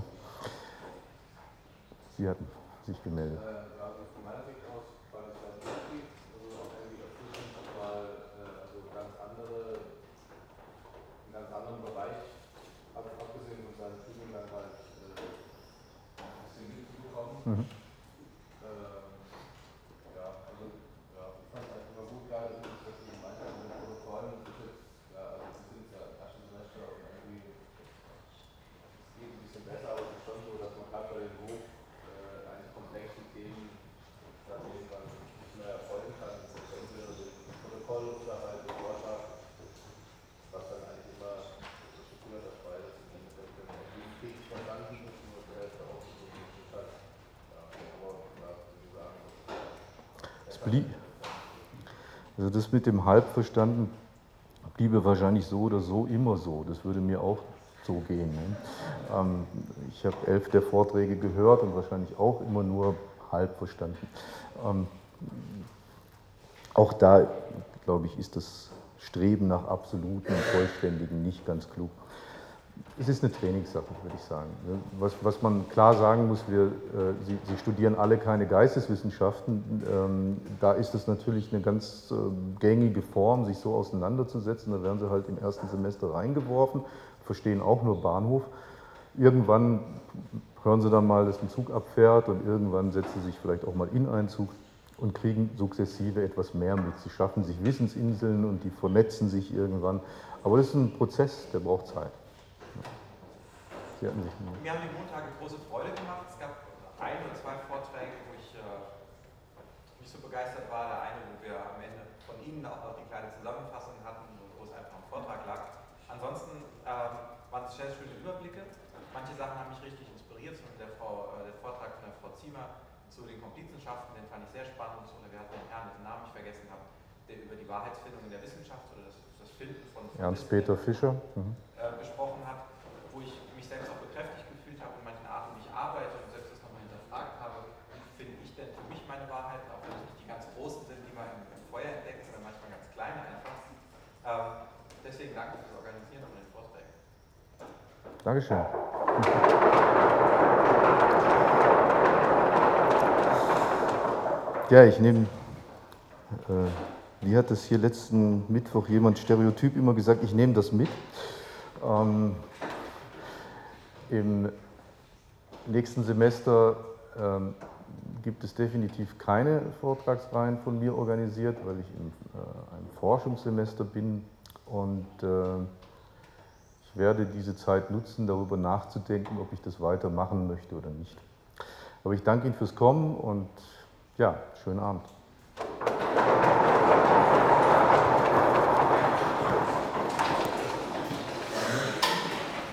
Sie hatten sich gemeldet. Also von meiner Sicht aus war das halt wichtig, also auch irgendwie erfrischend, mal also ganz andere, einen ganz anderen Bereich, abgesehen von seinem Studiengang halt ein bisschen mitzubekommen. Mhm. Ähm, ja, also ja, ich fand es einfach mal gut, klar, dass ich das gemeint habe mit den Protokollen. Das ist jetzt, ja, also wir sind ja im ersten Semester und irgendwie, es geht ein bisschen besser, aber es ist schon so, dass man gerade bei den Hoch komplexe Themen dann irgendwann nicht mehr erfolgen kann. Das ist entweder durch ein Protokoll oder halt ein Vortrag, was dann eigentlich immer dazu führt, dass beide den Krieg verstanden müssen und der Hälfte auch so ein hat. Ja, aber ja, wie sagen, es blieb, also das mit dem Halbverstanden bliebe wahrscheinlich so oder so immer so. Das würde mir auch so gehen. Ne? Ähm, ich habe elf der Vorträge gehört und wahrscheinlich auch immer nur halb verstanden. Ähm, auch da, glaube ich, ist das Streben nach absoluten, vollständigen nicht ganz klug. Es ist eine Trainingssache, würde ich sagen. Was, was man klar sagen muss, wir, äh, Sie, Sie studieren alle keine Geisteswissenschaften. Ähm, da ist es natürlich eine ganz äh, gängige Form, sich so auseinanderzusetzen. Da werden Sie halt im ersten Semester reingeworfen, verstehen auch nur Bahnhof. Irgendwann hören Sie dann mal, dass ein Zug abfährt und irgendwann setzen Sie sich vielleicht auch mal in einen Zug und kriegen sukzessive etwas mehr mit. Sie schaffen sich Wissensinseln und die vernetzen sich irgendwann. Aber das ist ein Prozess, der braucht Zeit. Sie hatten sich Mir haben die Montage große Freude gemacht. Es gab ein oder zwei Vorträge, wo ich äh, nicht so begeistert war. Der eine, wo wir am Ende von Ihnen auch noch die kleine Zusammenfassung hatten, wo es einfach am Vortrag lag. Ansonsten ähm, waren es sehr schöne Überblicke. Manche Sachen haben mich richtig inspiriert, zum Beispiel der, Frau, äh, der Vortrag von der Frau Ziemer zu den Komplizenschaften, den fand ich sehr spannend. Oder wir hatten einen Herrn, dessen Namen ich vergessen habe, der über die Wahrheitsfindung in der Wissenschaft oder das, das Finden von, von Ernst-Peter Fischer mhm. äh, besprochen hat, wo ich mich selbst auch bekräftigt gefühlt habe in manchen Arten, wie ich arbeite und selbst das nochmal hinterfragt habe. Wie finde ich denn für mich meine Wahrheiten, auch wenn es nicht die ganz großen sind, die man im, im Feuer entdeckt, sondern manchmal ganz kleine einfach. Ähm, deswegen danke fürs Organisieren von den Vorträgen. Dankeschön. Ja, ich nehme, äh, wie hat das hier letzten Mittwoch jemand stereotyp immer gesagt, ich nehme das mit. Ähm, Im nächsten Semester ähm, gibt es definitiv keine Vortragsreihen von mir organisiert, weil ich in äh, einem Forschungssemester bin und äh, ich werde diese Zeit nutzen, darüber nachzudenken, ob ich das weitermachen möchte oder nicht. Aber ich danke Ihnen fürs Kommen und ja, schönen Abend.